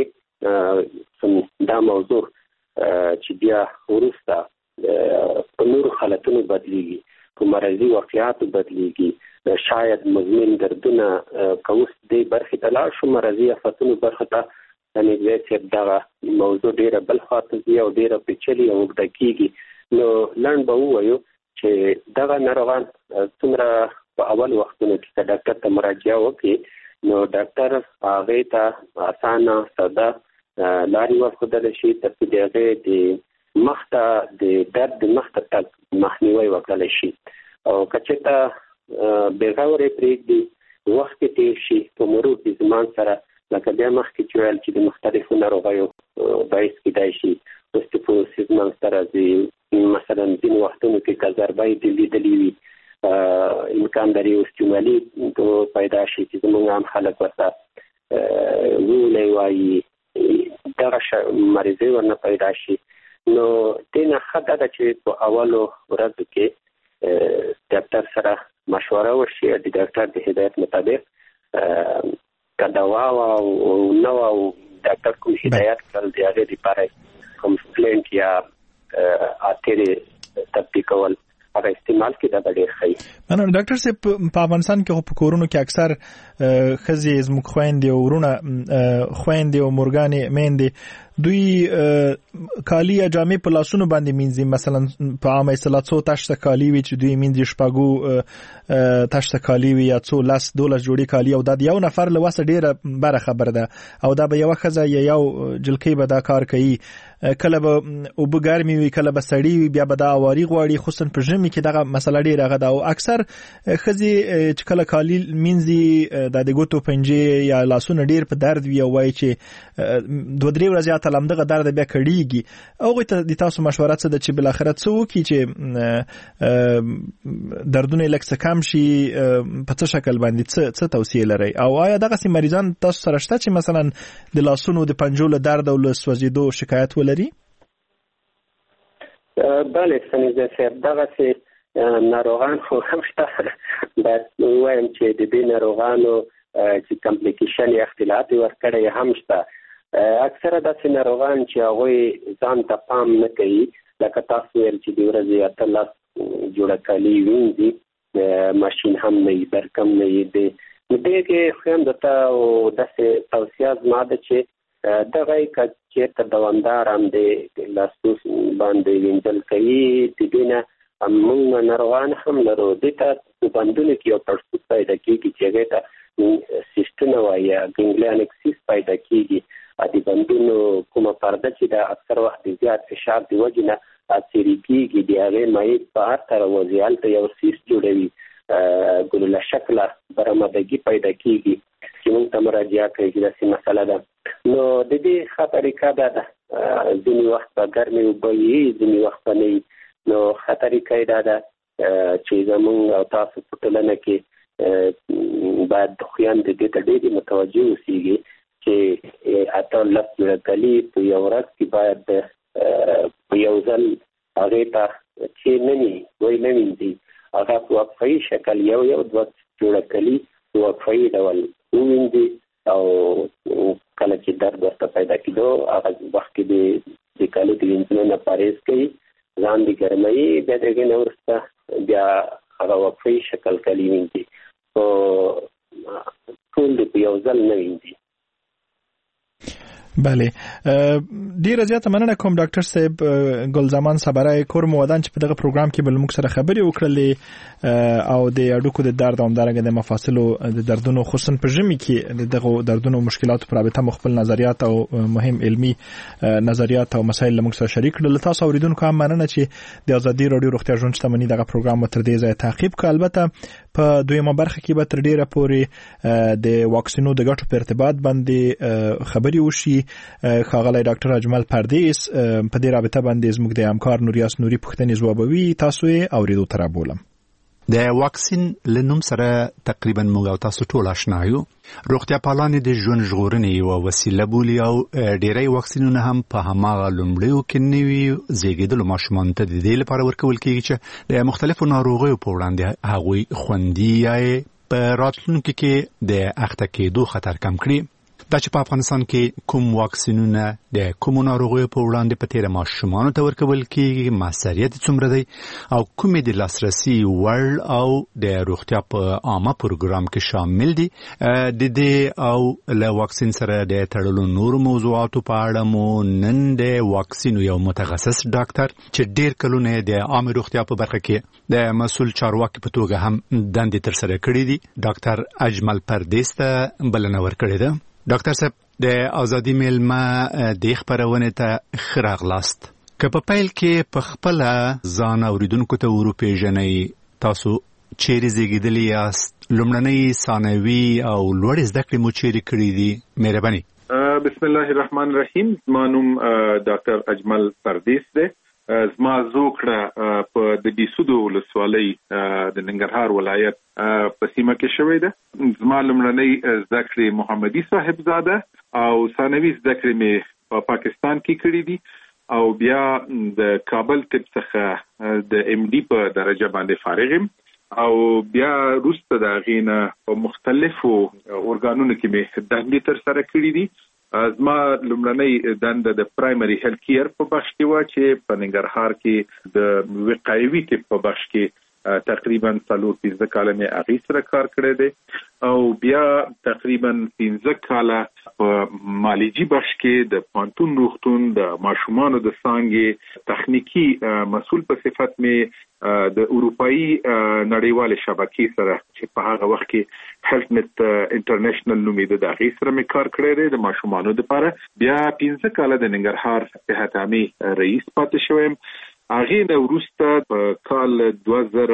دا موضوع چې بیا وروسته په نورو حالتونو بدلیږي، په مرضي واقعاتو بدلیږي، شاید مزمن دردونه که اوس دې برخې ته لاړ شو، مرضي آفتونو برخه ته نږدې چې دغه موضوع ډېره بل خواته ځي او ډېره پیچلې او اوږده کېږي. نو لنډ به ووایو چې دغه ناروغان څومره په اول وختونو کې که ډاکټر ته مراجعه وکړي، نو ډاکټر هغې ته اسانه ساده لارې ورښودلی شي تر څو د هغې د مخته د درد د مخته تګ مخنیوی وکړلی شي. او که چېرته بېغورې پرېږدي، وخت یې تېر شي په مرور د زمان سره، لکه بیا مخکې چې ویل چې د مختلفو ناروغیو باعث کېدای شي اوسټیوپوروسیس منځته راځي، مثلا ځینې وختونو کې که ضربه یې لیدلې وي، امکان لري اوسټیومالي پیدا شي چې زموږ عام خلک ورته وولی وایي، دغه مریضۍ ورنه پیدا شي. نو دې نه ښه دا ده چې په اولو ورځو کې ډاکټر سره مشوره وشي، د ډاکټر د هدایت مطابق که دوا او نه او ډاکټر کوم هدایت کړل د هغې لپاره کوم سپلینټ یا اترې تطبیقول هغه استعمال کې دا ډېر ښه وي. مننه ډاکټر صاحب. په افغانستان کې په کورونو کې اکثر ښځې زموږ خویندې او ورونه خویندې او مورګانې میندې دوی کالي یا جامې په لاسونو باندې مینځي، مثلا په عامه اصطلاح څو تشته کالي وي چې دوی مینځي، شپږو تشته کالي وي یا څو 10-12 جوړې کالي، او دا د یو نفر له وسه ډېره بره خبره ده، او دا به یوه ښځه یا یو جلکۍ به دا کار کوي، کله به اوبه ګرمې وي کله به سړې وي، بیا به دا اواري غواړي، خصوصا په ژمي کې دغه مسله ډېره هغه ده. او اکثر ښځې چې کله کالي مینځي د ګوتو پنجې یا لاسونه ډېر په درد وي او وایي چې 2-3 ورځې پرته لمدغه درد بیا کړيږي او ته د تاسو مشوره څه ده چې بل اخرت څه وکړي چې دردونه لکه کم شي په څه شکل باندې څه توصیه لري او آیا دغه سي مریضان تاسو سره شته چې مثلا د لاسونو د پنجو له درد او له سوځیدو شکایت ولري؟ بله سنیزه صاحب دغه سي ناروغان خو هم شته بس وایم چې د دې ناروغانو چې کمپلیکیشن یا اختلالات ورکړي هم شته اکثره داسې ناروغان چې هغه ځان ته پام نه کوي لکه تاسو ویل چې د ورځې اتلس جوړه کالي وینځي ماشین هم نه یې برکم نه یې دی دې کې خو هم دته او داسې توصیه زما ده چې دغه چېرته دوامدار هم دی لاسو باندې وینځل کوي د دې نه موږ ناروغان هم لرو دې ته بندونه کې یو پړسوب پیدا کېږي چې هغې ته سیسټونه وایي ګنګلیانک سیس پیدا کېږي د بندونو کومه پرده چې د اکثر وخت د زیات فشار د وجې نه اثرې کېږي د هغې مایع بهر ته راوځي هلته یو سیس جوړوي ګلوله شکله برآمدګي پیدا کېږي چې موږ ته مراجعه کوي چې داسې مسله ده نو د دې ښه طریقه دا ده ځینې وخت به ګرمې اوبه وي ځینې وخت به نه وي نو ښه طریقه یې دا ده چې زموږ او تاسو په ټولنه کې باید خویان د دې ته ډېرې متوجه اوسېږي چې اتلس جوړه کالي په یو ورځ کې باید په یو ځل هغې ته چې نه وینځي هغه په وقفه‌یي شکل یو دوه جوړه کالي په وقفه‌یي ډول ووینځي او کله چې درد ورته پیدا کېدو هغه وخت کې د کالي د وینځلو نه پرهیز کوي ځان د ګرموي بیا د هغې نه وروسته بیا هغه وقفه‌یي شکل کالي وینځي خو ټول د په یو ځل نه وینځي. بله ډیره زیاته مننه کوم ډاکټر صاحب ګل زمان صبرای کور مودان چې په دغه پروګرام کې بل موږ سره خبرې وکړلې او د اډوکو د درد او همدارنګه د مفاصلو د دردونو خصوصا په ژمي کې دغه دردونو مشکلاتو پر رابطه مخبل نظریات او مهم علمی نظریات او مسایل موږ سره شریک کړل. تاسو اوریدونکو هم مننه چې د ازادي رادیو روغتیا ژوند شتمنۍ دغه پروګرام تر دې ځای تعقیب کړ. البته په دویمه برخه کې به تر ډیره پورې د واکسینو د ګټو په ارتباط باندې خبري وشي. ښاغلی ډاکټر اجمل پردیس په دې رابطه باندې زموږ د همکار نوریاس نوري پوښتنې ځوابوي. تاسو یې اوریدو ته رابولم. د واکسین لنوم سره تقریبا موږ او تاسو ټول آشنا یو. روغتیا پالانې د ژوند ژغورنې یوه وسیله بولي او ډیری واکسینونه هم په هماغه لومړیو کې نوي زیږېدلو ماشومانو ته د دې لپاره ورکول کېږي چې د مختلفو ناروغیو په وړاندې هغوی خوندي یا په راتلونکي کې د اخته کېدو خطر کم کړي. دا چې په افغانستان کې کوم واکسینونه د کوم ناروغیو په وړاندې په تیر ماشومانو ته ورکول کېږي موثریت څومره دی او کومې د لاسرسي وړ او د روغتیا په عامه پروګرام کې شامل دي د دې او له واکسین سره د تړلو نورو موضوعاتو په اړه مو نن د واکسینو یو متخصص ډاکټر چې ډېر کلونه د عامه روغتیا په برخه کې د مسؤل چارواکي په توګه هم دندې ترسره کړې دي ډاکټر اجمل پردیس ته بلنه ورکړې ده. ډاکټر صاحب د ازادي میلمه د خبرونه ته خراغلاست که په پیل کې په خپل ځان اوریدونکو ته وروپېژنئ تاسو چیرې زیږیدلی یاست لومړنۍ ثانوي او لوړې زده کړې مو چیرې کړې دي مهرباني. بسم الله الرحمن الرحیم. زما نوم ډاکټر اجمل پردیس دی. زما زوکړه په د بیسودو ولسوالۍ د ننګرهار ولایت په سیمه کې شوې ده. زما لومړنۍ زده کړې محمدي صاحبزاده او ثانوي زده کړې مې په پاکستان کې کړې دي او بیا د کابل طب څخه د ام ډي په درجه باندې فارغ یم او بیا وروسته د هغې نه په مختلفو ارګانونو کې مې دندې ترسره کړې دي. زما لومړنۍ دنده د پرایمري هیلث کیر په بخش کې وه چې په ننګرهار کې د وقایوي طب په بخش کې تقریبا 4-5 کاله مې هغې سره کار کړی دی او بیا تقریبا 15 کاله په مالجي بخش کې د پوهنتون روغتون د ماشومانو د څانګې تخنیکي مسؤل په صفت مې د اروپایي نړیوالې شبکې سره چې په هغه وخت کې هیلث نت انټرنیشنل نومېده د هغې سره مې کار کړی دی د ماشومانو دپاره. بیا 15 کاله د ننګرهار صحت عامې رئیس پاتې شویم. هغې نه وروسته په کال 2013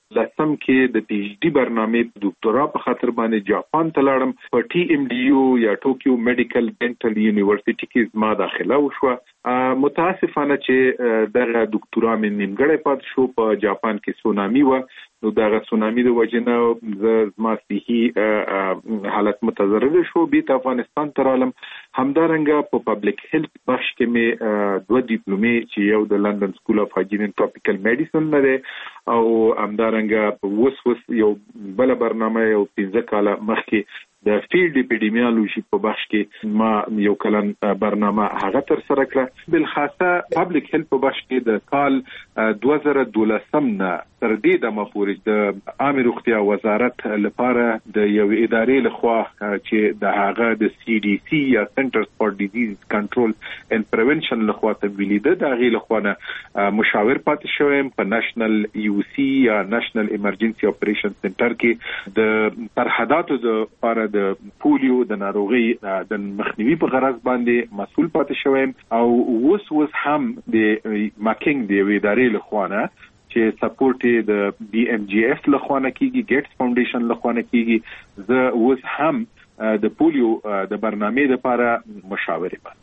لسم کې د پی ایچ ډي برنامې ډاکټرا په خاطر باندې جاپان ته لاړم. په ټي ام ډي یو یا ټوکیو میډیکل ډینټل یونیورسيټي کې ما داخله وشوه. متاسفانه چې دغه ډاکټرا مې نیمګړی پات شو. په جاپان کې سونامي و، نو دغه سونامي د وجنه زما صحي حالت متضرر شو. بیت افغانستان ته رالم. همدارنګه په پبلک هیلث بخش کې مې 2 ډیپلومې چې یو د لندن سکول اف هایجین اینڈ ټراپیکل میډیسن لري او همدارنګه وس یو بل برنامه یو 15 کال مخکې د فیلډ اپیډیمیولوژي په بخش کې ما یو کلن برنامه هغه تر سره کړه. بل خاصه پبلک هیلث په بخش کې د کال 2012 نه تر دې دمه پورې د عامه روغتیا وزارت لپاره د یو ادارې لخوا چې د هغه د سی ډي سی یا سنټرز فار ډیزیز کنټرول اند پریونشن لخوا تمویل ده، د هغه لخوا نه مشاور پاتې شوم په نېشنل یو سی یا نېشنل ایمرجنسي اپریشن سنټر کې د سرحداتو د لپاره د پولیو د ناروغي د مخنیوي په غرض باندې مسؤل پاتې شوم. او اوس هم د ماکینګ د ادارې لخوا نه چې سپورټ د بي ام جی اف لخوا نه کیږي، ګیټس فاونډیشن لخوا نه کیږي. زه اوس هم د پولیو د برنامې لپاره مشاور یم.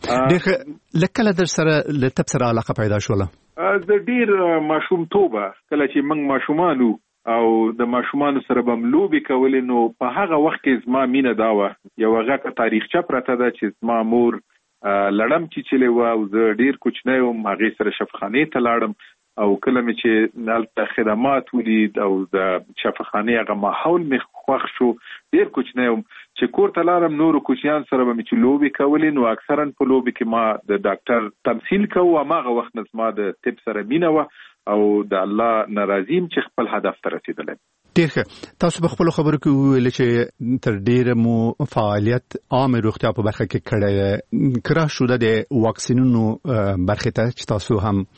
لکه در سره لتب سره علاقه پیدا شوله؟ د ډیر ماشوم توبه کله چې موږ ماشومانو او د ماشومان سره بم لوبي کولې، نو په هغه وخت کې زما مینه داوه یو هغه تاریخچه پرته ده چې زما مور لړم چې و او زه ډیر کوچنی وم، هغه سره شفاخانه ته لاړم او کله مې چې نالته خدمات ولید او د شفاخانه هغه ماحول مې خوښ شو، ډیر کوچنی وم چې کور ته لاړم. نور کوچیان سره به مې چې لوبي کولې، نو اکثرا په لوبي کې ما د ډاکټر تمثيل کوم. هغه وخت نه زما د طب سره مینه و او د الله ناراضیم چې خپل هدف ته رسیدل. ډیر ښه. تاسو په خپل خبرو کې ویل چې تر ډیره مو فعالیت عامه روغتیا په برخه کې کړی. کرا شو د واکسینونو برخه ته چې تاسو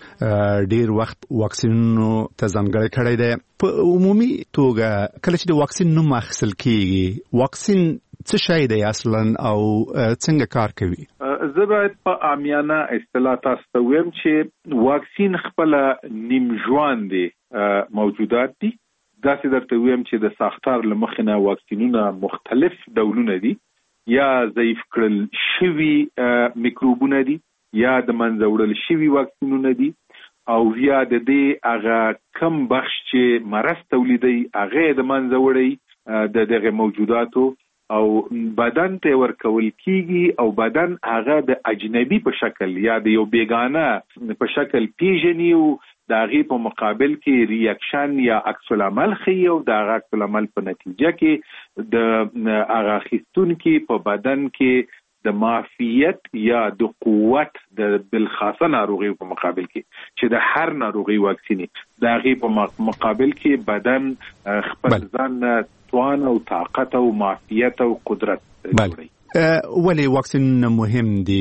هم ډیر وخت واکسینونو ته ځانګړی کړی دی. په عمومي توګه کله چې د واکسین نوم اخیستل کیږي، واکسین څه شی دی اصلا او څنګه کار کوي؟ زه باید په عامیانه اصطلاح تاسو ته وایم چې واکسین خپل نیم ژوند دي موجودات دي. داسې درته وایم چې د ساختار لمخنه واکسینونه مختلف ډولونه دي، یا ضعیف کړل شوی میکروبونه دي، یا د منځه وړل شوی واکسینونه دي، او یا د دې هغه کم بخش چې مرض تولیدي هغه د منځه وړي د دغه موجوداتو او بدن ته ورکول کیږي، او بدن هغه د اجنبي په شکل یا د یو بیگانه په شکل پیژني او د هغه په مقابل کې ریاکشن یا عکس العمل خي، او د عکس العمل په نتیجه کې د هغه خستون کې په بدن کې د معافیت یا د قوت د بالخاصه ناروغي په مقابل کې چې د هر ناروغي واکسیني د هغه په مقابل کې بدن خپل ځان توان او طاقت او معافیت او قدرت لري. ولی واکسین مهم دي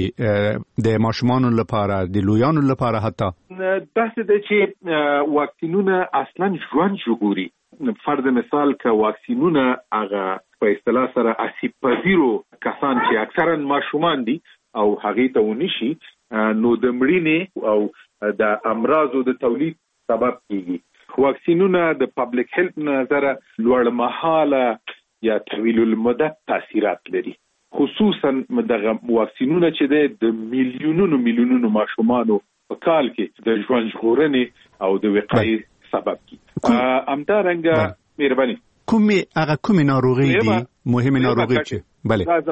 د ماشومانو لپاره، د لویانو لپاره؟ حتی داسې ده چې واکسینونه اصلا ژوند ژغوري. فرض مثال که واکسینونه هغه په اصطلاح سره اسیب پذیرو کسان چې اکثرا ماشومان دي او هغه ته ونشي، نو د مړینې او د امراضو د تولید سبب کیږي. واکسینونه د پبلک هیلث نظر لوړ مهاله یا طویل المدت تاثیرات لري، خصوصا دغه واکسینونه چې د میلیونونو ماشومانو په کال کې د ژوند ژغورنې او د وقایې سبب کیږي. همدارنګه مهرباني کومې ناروغي دي مهمه ناروغي چې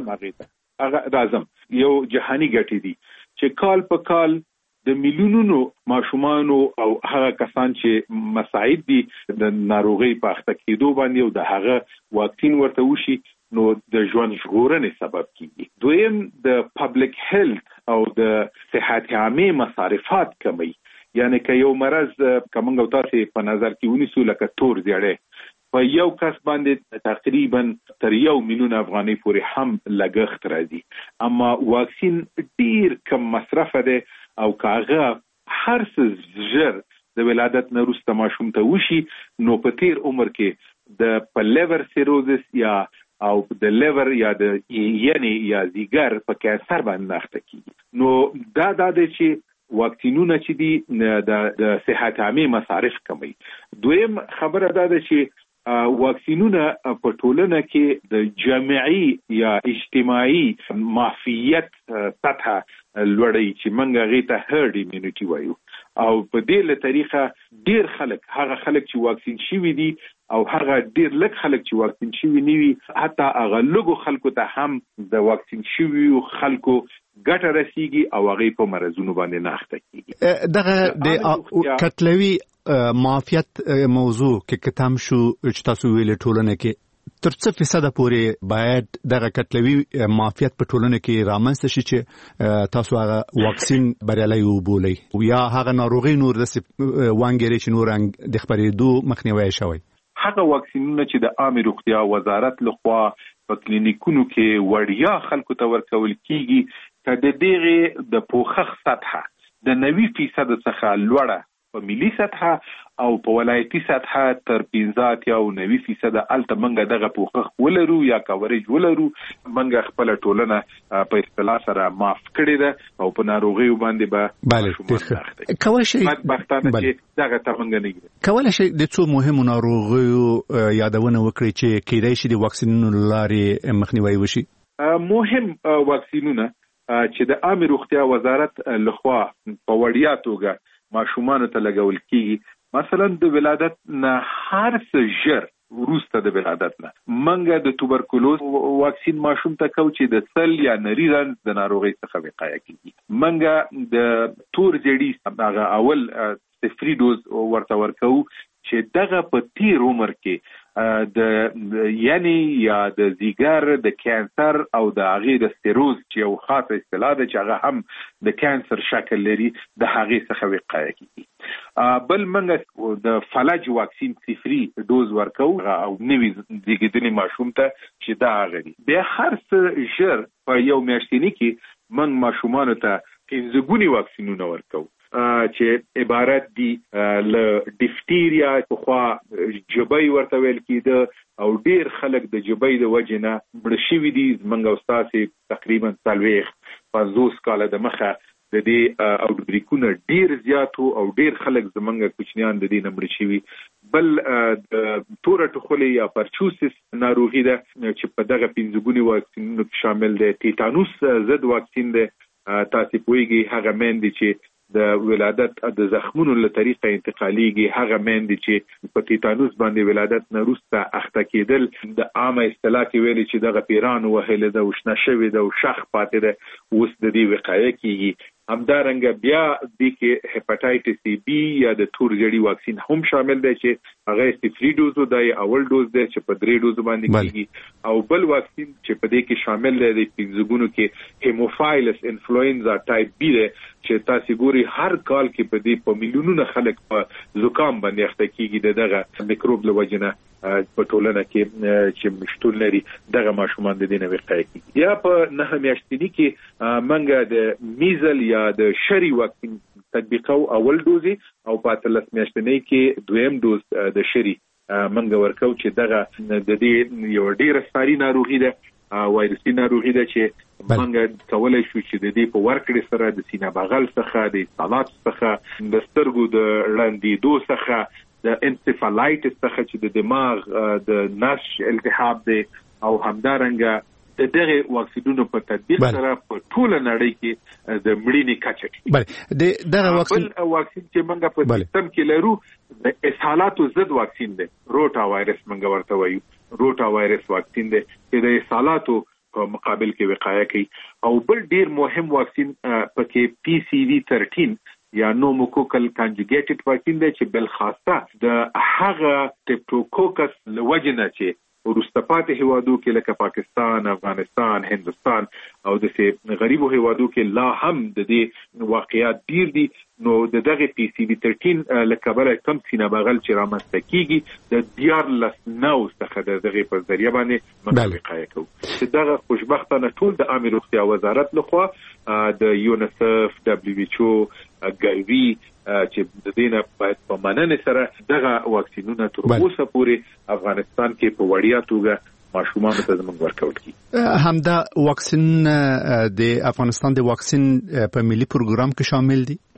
بله راځم یو جهانی ګټې دي چې کال په کال د میلیونونو ماشومانو او هغه کسان چې مساعد دي د ناروغي په اخته کېدو باندې او د هغه واکسین ورته وشي، نو د ژوند ژغورنې سبب کیږي. دویم د پبلک هیلث او د صحت عامه مصارفات کمی، یعنی که یو مرض کومنګ تاسو په نظر کې ونیسو لکه تور زیړی، په یو کس باندې تقریبا تر 1 میلیون افغانۍ پورې هم لګښت راځي، اما واکسین ډیر کم مصرف ده او کاغه هر څه زر د ولادت نه وروسته ماشوم ته وشي، نو په تیر عمر کې د په لیور سیروزس یا او د لیور یا د یعنی یا زیګر په کانسر باندې اخته کیږي. نو دا د چې واکسینونه چې دي د صحت عامه مصارف کموي. دویم خبره دا ده چې واکسینونه په ټولنه کې د جمعي یا اجتماعي معافیت سطح لوړوي چې موږ هغې ته هرډ ایمیونټي وایو، او په دې له طریقه ډیر خلک، هغه خلک چې واکسین شوي دي او هغه ډیر لږ خلک چې واکسین شوي نه وي، حتی هغه لږو خلکو ته هم د واکسین شویو خلکو ګټه رسیږي او هغې په مرضونو باندې نه اخته کیږي. دغه د کتلوي معافیت موضوع کې کتام شو چې تاسو ویلې ټولنه کې تر څه فیصد پورې باید دغه کتلوي معافیت په ټولنه کې رامنځته شي چې تاسو هغه واکسین بریالي وبولئ، یا هغه ناروغي نور د وانګری چې نور د خپرېدو مخنیوي شوی؟ هغه واکسینونه چې د عامه روغتیا وزارت لخوا په کلینیکونو کې وړیا خلکو ته ورکول کیږي، چې د دغه د پوښښ سطح د 90% څخه لوړه په ملي سطح او په ولایتي سطح تر 15 یا 90% الته منګه دغه پوښښ ولرو یا کاورج ولرو. منګه خپل ټولنه په اصطلاح سره معاف کړی ده او په ناروغیو باندې به کولای شي بدبختانه چې دغه ته منګه نه کولای شي د څو مهمو ناروغیو یادونه وکړي چې کېدای شي د واکسینونو لارې مخنیوي وشي. مهم واکسینونه چې د عامه روغتیا وزارت لخوا په وړیا توګه ماشومان ته لګول کیږي، مثلا د ولادت نه هر څه ژر وروسته د ولادت نه منګه د توبرکلوز واکسین ماشوم ته کو چې د سل یا نری رنځ د ناروغۍ څخه وقایه کیږي. منګه د تور جړی هغه اول صفري ډوز ورته ورکو چې دغه په تیر عمر کې د یعنی یا د زیګر د کانسر او د هغې د سټیروز چې یو خاصه اصطلاح ده چې هغه هم د کانسر شکل لري د هغې څخه وقایه کیږي. بل منګه د فلج واکسین صفري ډوز ورکو او نوي زیږیدلي ماشوم ته چې دا هغه دي. بیا هر څه ژر په یو میاشتني کې موږ ماشومانو ته 15 ګوني واکسینونه ورکو چې عبارت دي له ډیفتیریا خو جبای ورته ویل کېده او ډیر خلک د جبای د وجنه مړ شوي دي. زمونږ استاد تقریبا 50 کاله د مخه د دې اوټبریکونه ډیر زیاتو او ډیر خلک زمونږ کوچنیان د دې نه مړ شوي. بل د توره ټخولې یا پرچوسس ناروغي ده چې په دغه 15 ګوني واکسینونو کې شامل ده. تیتانوس ضد واکسین ده، تاسو پوهیږئ هغه مېندې چې د ولادت د زخمونو له طریقه انتقالیږي، هغه مېندې چې په تیتانوس باندې ولادت نه وروسته اخته کېدل د عامه اصطلاح کې ویلي چې دغه پیران وهلې ده او شنه شوې ده او شخ پاتې ده، اوس د دې وقایه کیږي. همدارنګه بیا د کې هپاتایټس بی یا د تور جړی واکسین هم شامل دی چې هغه صفري ډوز دی، اول ډوز دی چې په 3 ډوز باندې کیږي، او بل واکسین چې په دې کې شامل دی د 15 ګونو کې هیموفایلس انفلوئنزا ټایپ بی دی چې تاسو ګوري هر کال کې په دې په میلیونونو خلک په زکام باندې اخته کیږي دغه میکروب له وجنه په ټولنه کې چې مشتول لري دغه ماشومان د دې نه وقایه کیږي. یا په 9 میاشتني کې منګه د میزل یا د شری واکسین تطبیقو اول ډوزي او په 13 میاشتني کې دویم ډوز د شری منګه ورکو چې دغه د دې یو ډیره ساري ناروغي ده، وایرسي ناروغي ده چې منګه کولای شو چې د دې په ورکړې سره د سینه بغل څخه، د سالات څخه، د سترګو د ړندېدو څخه، د انسفالایټس څخه چې د دماغ د نش التهاب دی، او همدارنګه د دغه واکسینونو په تطبیق سره په ټوله نړۍ کې د مړینې کچه بله دغه واکسین چې موږ په سیستم کې لرو د اسهالاتو ضد واکسین دی، روټا وایرس موږ ورته وایو، روټا وایرس واکسین دی چې د اسهالاتو په مقابل کې وقایه کوي. او بل ډیر مهم واکسین پکې PCV13 یا نوموکوکل کانجوګیټډ واکسین دی چې بل خاصه د هغه ټیپټوکوکس لوجنه چې وروسته پاتې هیوادو کې لکه پاکستان، افغانستان، هندستان او د غریبو هیوادو کې لا هم د دې واقعیات ډیر دي. نو دغه PCV13 لکه بل کم سینه بغل چې رامنځته کیږي د 14 څخه دغه په ذریعہ باندې منطقه کوي. دغه خوشبختانه ټول د عامه روغتیا وزارت لخوا د یونیسف، WHO، ګایوي چې د دینه په مننه سره دغه واکسینونه تر اوسه پورې افغانستان کې په وړیا توګه ماشومان ته زموږ ورکول کی. همدا واکسین د افغانستان د واکسین په ملي پروګرام کې شامل دي.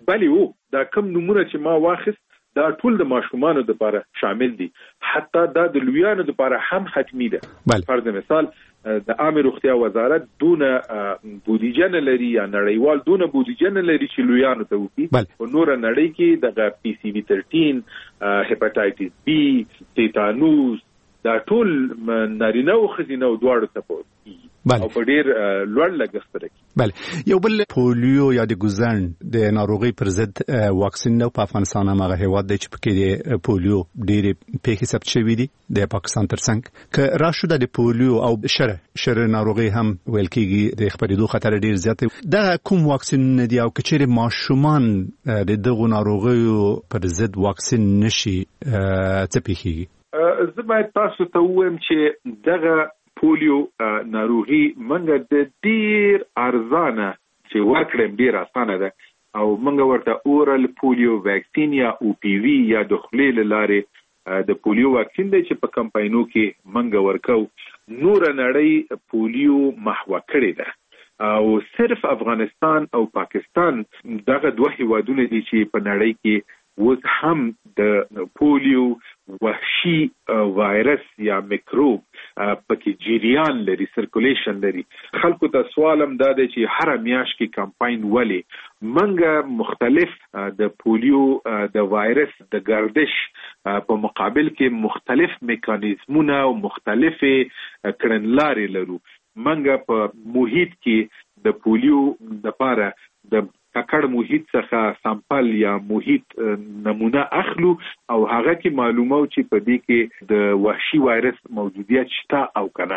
بلې دا کم نمونه چې ما واخیست دا ټول د ماشومانو لپاره شامل دي، حتی دا د لویانو لپاره هم حتمی ده. فرض مثال د عامه روغتیا وزارت دونه بودیجه نه لري یا نړیوال دونه بودیجه نه لري چې لویانو ته وکړي. په نور نړۍ کې د پی سی وی 13 هپاتایټس بی تیتانوس دا ټول نارینه او ښځینه دواړو ته پوهیږي او په ډیر لوړ لګښت لري. بله، یو بل پولیو یا د ګوزن د ناروغي پر ضد واکسین نو په افغانستان هغه هیواد دی چې پکې د پولیو ډېرې پیښې ثبت شوې دي د پاکستان ترڅنګ که راشو د پولیو او شر ناروغي هم ویل کېږي د خپرېدو خطر ډېر زیات دی. دا کوم واکسین دي او که چیرې ماشومان د دغو ناروغیو پر ضد واکسین نشي څه پیښیږي؟ زه باید تاسو ته ووایم چې دغه پولیو ناروغي منګه د ډیر ارزانه چې ورکړم ډیر اسانه ده او منګه ورته اورال پولیو ویکسین یا او پی وی یا د خولې لاره د پولیو واکسین دی چې په کمپاینو کې منګه ورکو. نور نړۍ پولیو محو کړی ده او صرف افغانستان او پاکستان دغه دوه هیوادونه دي چې په نړۍ کې وز هم د پولیو وحشي وایرس یا میکروب پکې جریان لري، سرکولیشن لري. خلکو ته سوالم دا دی چې هر میاشت کې کمپاین ولې منګه مختلف د پولیو د وایرس د گردش په مقابل کې مختلف میکانیزمونه او مختلف کړنلارې لرو. منګه په محیط کې د پولیو لپاره د ککړ محیط څخه سامپل یا محیط نمونه اخلو او هغه کې معلومه چې په دې کې د وحشي وایرس موجودیت شته او کنه.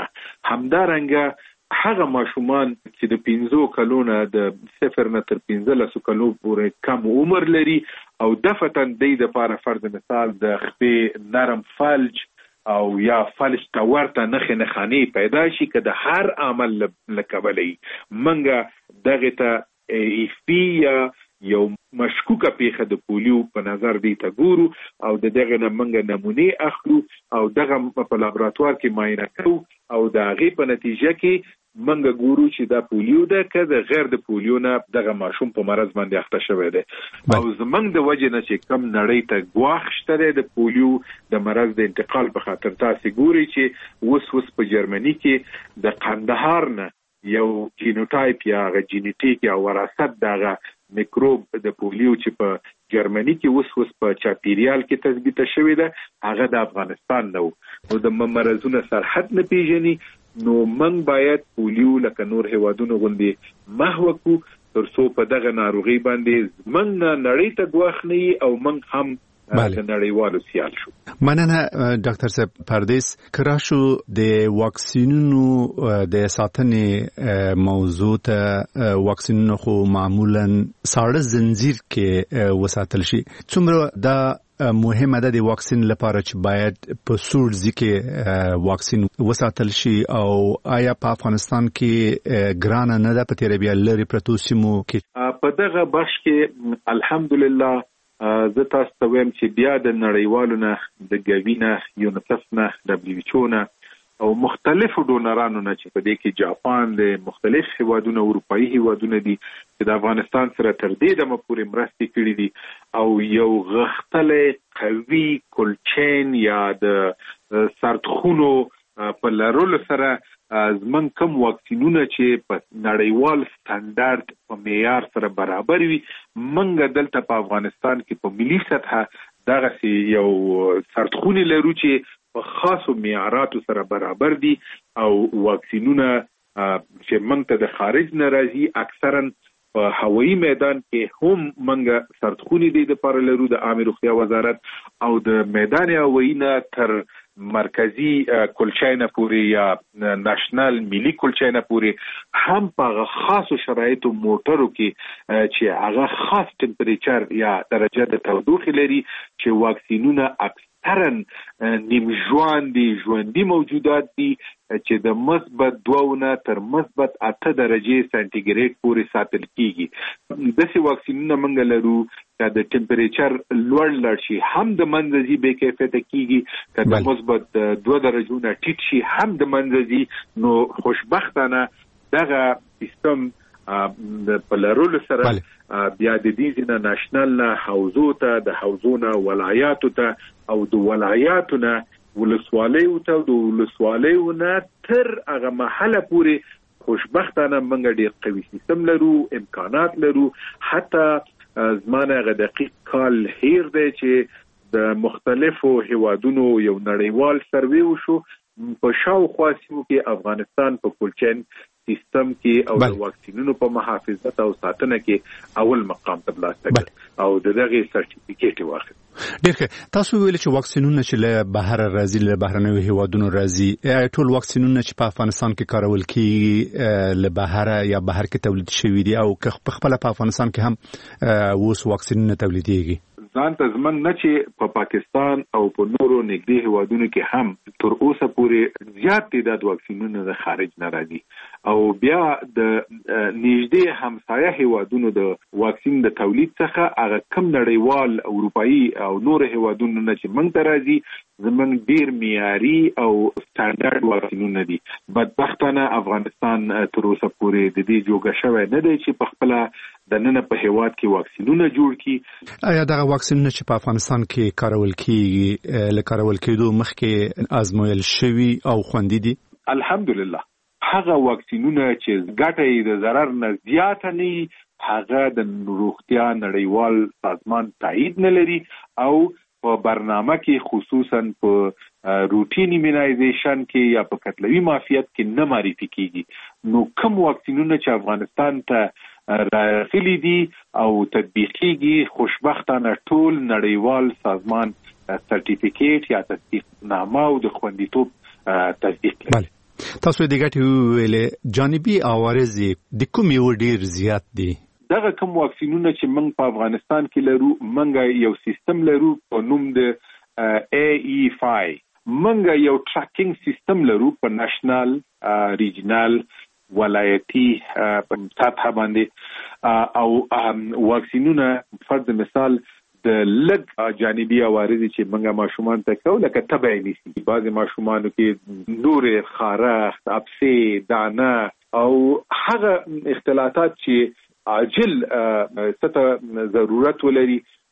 همدارنګه هغه ماشومان چې د 15 کلونو د 0 نه تر 15 کلونو پورې کم عمر لري او دفتن د لپاره فرض مثال د خپې نرم فلج او یا فلج تا ورته نخنخانی پیدا شي که د هر عمل لکبلې منګه دغه ته ایف پی یا یو مشکوکه پیښه د پولیو په نظر دی ته ګورو او دغه نمونږ نمونه اخلو او دغه په لابراتوار کې معاینه کوو او د هغه په نتیجه کې منګه ګورو چې دا پولیو ده که د غیر د پولیو نه دغه ماشوم په مرض باندې اخته شوی دی. او زمنګ د وجه نه چې کم نړۍ ته ګواښ شته د پولیو د مرض د انتقال په خاطر تاسو ګوري چې وس په جرمني کې د قندهار نه یو جینوټایپ یا جینیټیک یا وراثت دغه میکروب د پولیو چې په جرمني کې اوس په چاپیریال کې تثبیت شوی ده هغه د افغانستان نو د مرزونو سرحد نه پیژني. نو من باید پولیو لکه نور هیوادونو غوندي محو کو ترڅو په دغه ناروغي باندې من نړۍ ته ګواښنی او من هم د نړیوالو سیال شو. مننه ډاکټر صاحب پردیس. کراشو د واکسینونو د ساتنې موضوع ته واکسینونو خو معمولا ساړه زنجیر کې وساتل شي. څومره دا مهمه ده د واکسین لپاره چې باید په سور ځکه واکسین وساتل شي او آیا په افغانستان کې ګرانه نه ده په تیر بیا لري پرتو سیمو کې؟ په دغه بخش کې الحمدلله زه تاسو ته وایم چې بیا د نړیوالو نه د ګوینه یونیسف نه WHO نه او مختلفو ډونرانو نه چې په دې کې جاپان د مختلف هیوادونو اروپאי هیوادونه دي چې د افغانستان سره تر دې دمه پورې مرستې کړې دي او یو غښتلې قوي کولچین یا د سرطخونو په لرلو سره زمون کوم واکسینونه چې په نړیوال سټانډرډ په معیار سره برابر وي منګه دلته په افغانستان کې په ملي سطح دغه یو سرطخونی لرو چې په خاصو معیاراتو سره برابر دي او واکسینونه چې موږ ته د خارج نه راځي اکثرا په هوایي میدان کې هم منګه سرطخونی دي د پر لرو د عامه روغتیا وزارت او د میدان هوایي نه تر مرکزی کلچاینه پوری یا ناشنل ملي کلچاینه پوری هم په خاصو شرایطو موټرو کې چې هغه خاص ټمپریچر یا درجه د تودوخه لري چې واکسینونه اکثرا نیم ژوندۍ موجودات دي چې د مثبت 2 نه تر مثبت 8 درجه سانتیګریډ پورې ساتل کیږي. د څه واکسینونه منګ لرو چې د ټمپریچر لوړ شي هم د منځي به کیفیت کیږي چې د مثبت 2 درجو نه ټیټ شي هم د منځي. نو خوشبختانه دغه سیستم د پلرولو سره بیا د دې نه نېشنل نه حوزو ته د حوزونه ولایاتو ته او د ولایاتو نه ولسوالیو ته د ولسوالیو نه تر هغه محله پورې خوشبختانه موږ ډېر قوي سیستم لرو، امکانات لرو. حتی زمانه غو دقیق کال هیر دی چې د مختلفو هیوادونو یو نړیوال سروې وشو په شاوخوا سیمو کې افغانستان په کولچین سیستم کې او د واکسینونو په محافظت او ساتنه کې اول مقام ترلاسه کړ او دغه سرټیفیکیټ واخیست. ډېر تاسو ویل چې واکسینونه چې له بهر راځي له بهرنیو هیوادونو راځي ټول واکسینونه چې په افغانستان کې کارول کیږي له بهر یا بهر کې تولید شوي دي او که خپل په افغانستان کې هم اوس واکسینونه تولیدېږي؟ ځان ته زمنګ نه چې په پاکستان او په نورو نږدې هیوادونو کې هم تر اوسه پورې زیات تعداد واکسینونه د خارج نه راځي او بیا د نږدې همسایه هیوادونو د واکسین د تولید څخه هغه کم نړیوال اروپایي او نور هیوادونو نه چې موږ ته راځي زمنګ ډیر معیاري او سټانډرډ واکسینونه دي. بدبختانه افغانستان تر اوسه پورې د دې جوګه شوی نه دی چې په خپل د نن په هیواد کې واکسینونه جوړ کړي. آیا دغه واکسینونه چې په افغانستان کې کارول کیږي له کارول کېدو مخکې آزمویل شوي او خوندي دي؟ الحمدلله هغه واکسینونه چې ګټه د ضرر نه زیات نه هغه د روغتیا نړیوال سازمان تایید نه لري او په برنامه کې خصوصا په روټین ایمونایزیشن کې یا په کتلوي معافیت کې نه معرفي کیږي. نو کوم واکسینونه چې افغانستان ته راغلي دي او تطبیقيږي خوشبختانه ټول نړیوال سازمان سرټیفیکیټ یا تصدیقنامه او د خوندیتوب تصدیق کوي. تاسو د ګټو ویلې جانبي عوارض د کوم یو ډیر زیات دي؟ دغه کوم واکسینونه چې موږ په افغانستان کې لرو موږ یو سیستم لرو په نوم د AE5. موږ یو ټریکینګ سیستم لرو په نېشنل ریجنل ولایتي په سطح باندې او واکسینونه فرض مثال د لږ جانبي عوارض چې موږ ماشومان ته کوو لکه تبع نیسي بعض ماشومانو کې نور خارخ ابسه دانه او هغه اختلاطات چې عاجل ست ضرورت ولري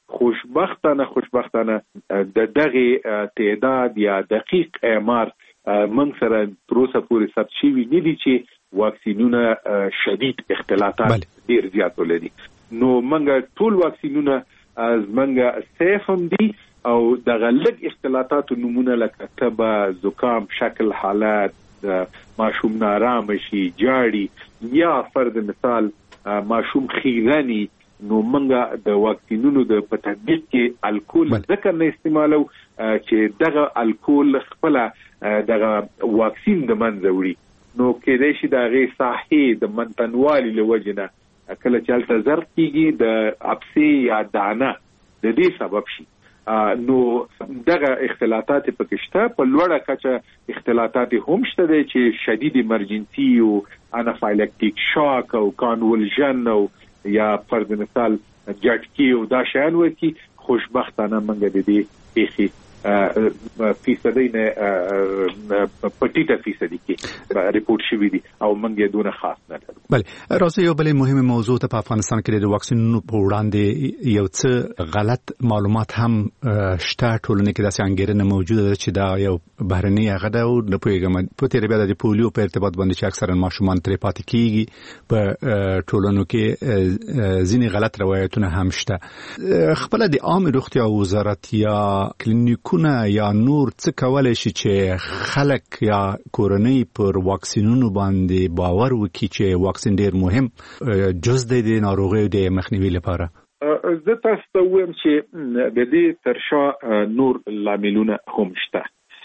خوشبختانه د دغه تعداد یا دقیق اعمار من سره تر اوسه پورې ثبت شوي نه دي چې واکسینونه شدید اختلاطات ډیر زیات ولري. نو موږ ټول واکسینونه موږ سیف هم دي او دغه لږ اختلاطات نمونه لکه تبه زکام شکل حالات ماشوم نارام شي جاړي یا فرض مثال ماشوم خیرانی نو منګه د واکسینونو د تطبیق کې الکول ځکه نه استعمالو چې دغه الکول خپل دغه واکسین د منځ وړي نو کې د شي دغه صحي د منتنوالي لوجنه کله چې الته زر کیږي د اپسی یا دانه د دې سبب شي نو دغه اختلاطات پکشته په لوړه کچه اختلاطات هم شته دي چې شدید ایمرجنسي او انافایلکټیک شاک او کانولژن او یا فرض مثال جټکی او دا شان وکی خوشبختانه منګه د دې پیخي فیصدی نه پټیټه فیصدی کې ریپورت شوی دي او منګه دونه خاص نه لري. بله راځي یو بل مهمه موضوع ته په افغانستان کې د واکسینونو په وړاندې یو څه غلط معلومات هم شته ټولنه کې داسې انګیرنه موجوده ده چې دا یو بهرنی هغه ده او د پویګم په تیر بیا د پولیو په ارتباط باندې چې اکثرا ماشومان ترې پاتې کیږي په ټولنو کې ځینې غلط روایتونه هم شته. خپل د عامه روغتیا وزارت یا کلینیکو یا نور څه کولای شي چې خلک یا کورنۍ پر واکسینونو باندې باور وکړي چې واکسین ډیر مهم جز د ناروغیو د مخنیوي لپاره؟ زه تاسو ته وایم چې د دې ترشا نور لاملونه هم شته.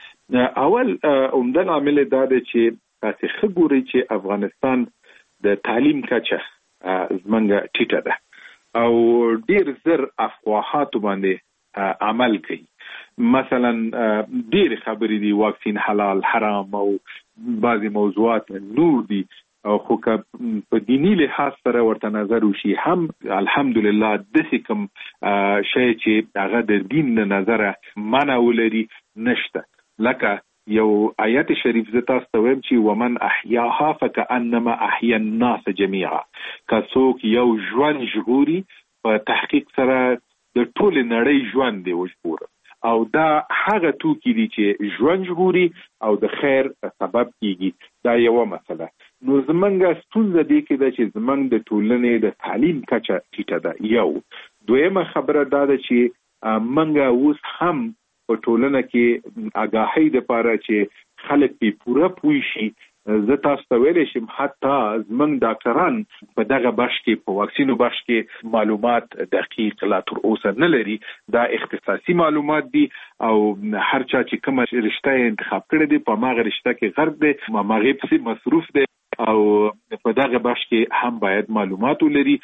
اول عمده لامل دا دی چې تاسو خبرې چې افغانستان د تعلیم کچه زمونږ ټیټه ده او ډیر زر افواهات باندې عمل کوي. مثلا ډیر خبرې دي واکسین حلال حرام او بعضی موضوعات نور دي او خو په دینی لحاظ سره ورته نظر وشي هم الحمدلله د کوم شی چې هغه د دین نه نظر منع ولري نشته. لکه یو آیت شریف ز تاسو ته وایم چې ومن احیاها فکأنما احیا الناس جميعا. که څوک یو ژوند ژغوري په تحقیق سره د ټول نړۍ ژوند دی وژغوره، او دا هغه توکي دي چې ژوند ژغوري او د خیر سبب کیږي. دا یو مسله. نو زمونږ ستونزه دی کې ده چې زمونږ د ټولنې د تعلیم کچه ټیټه ده. یو دویمه خبره دا ده چې منګه اوس هم په ټولنه کې آگاهی د پاره چې خلک په پوره پوي شي. زه تاسو ته ویلی شم حتی زمونږ ډاکټران په دغه بخش کې په واکسینو بخش کې معلومات دقیق لا تر اوسه نه لري. دا اختصاصي معلومات دي او هر چا چې کومه رشته انتخاب کړې دي په ماغه رشته کې غرق دي، ماغه پسې مصروف دي او په دغه بخش کې هم باید معلومات ولري.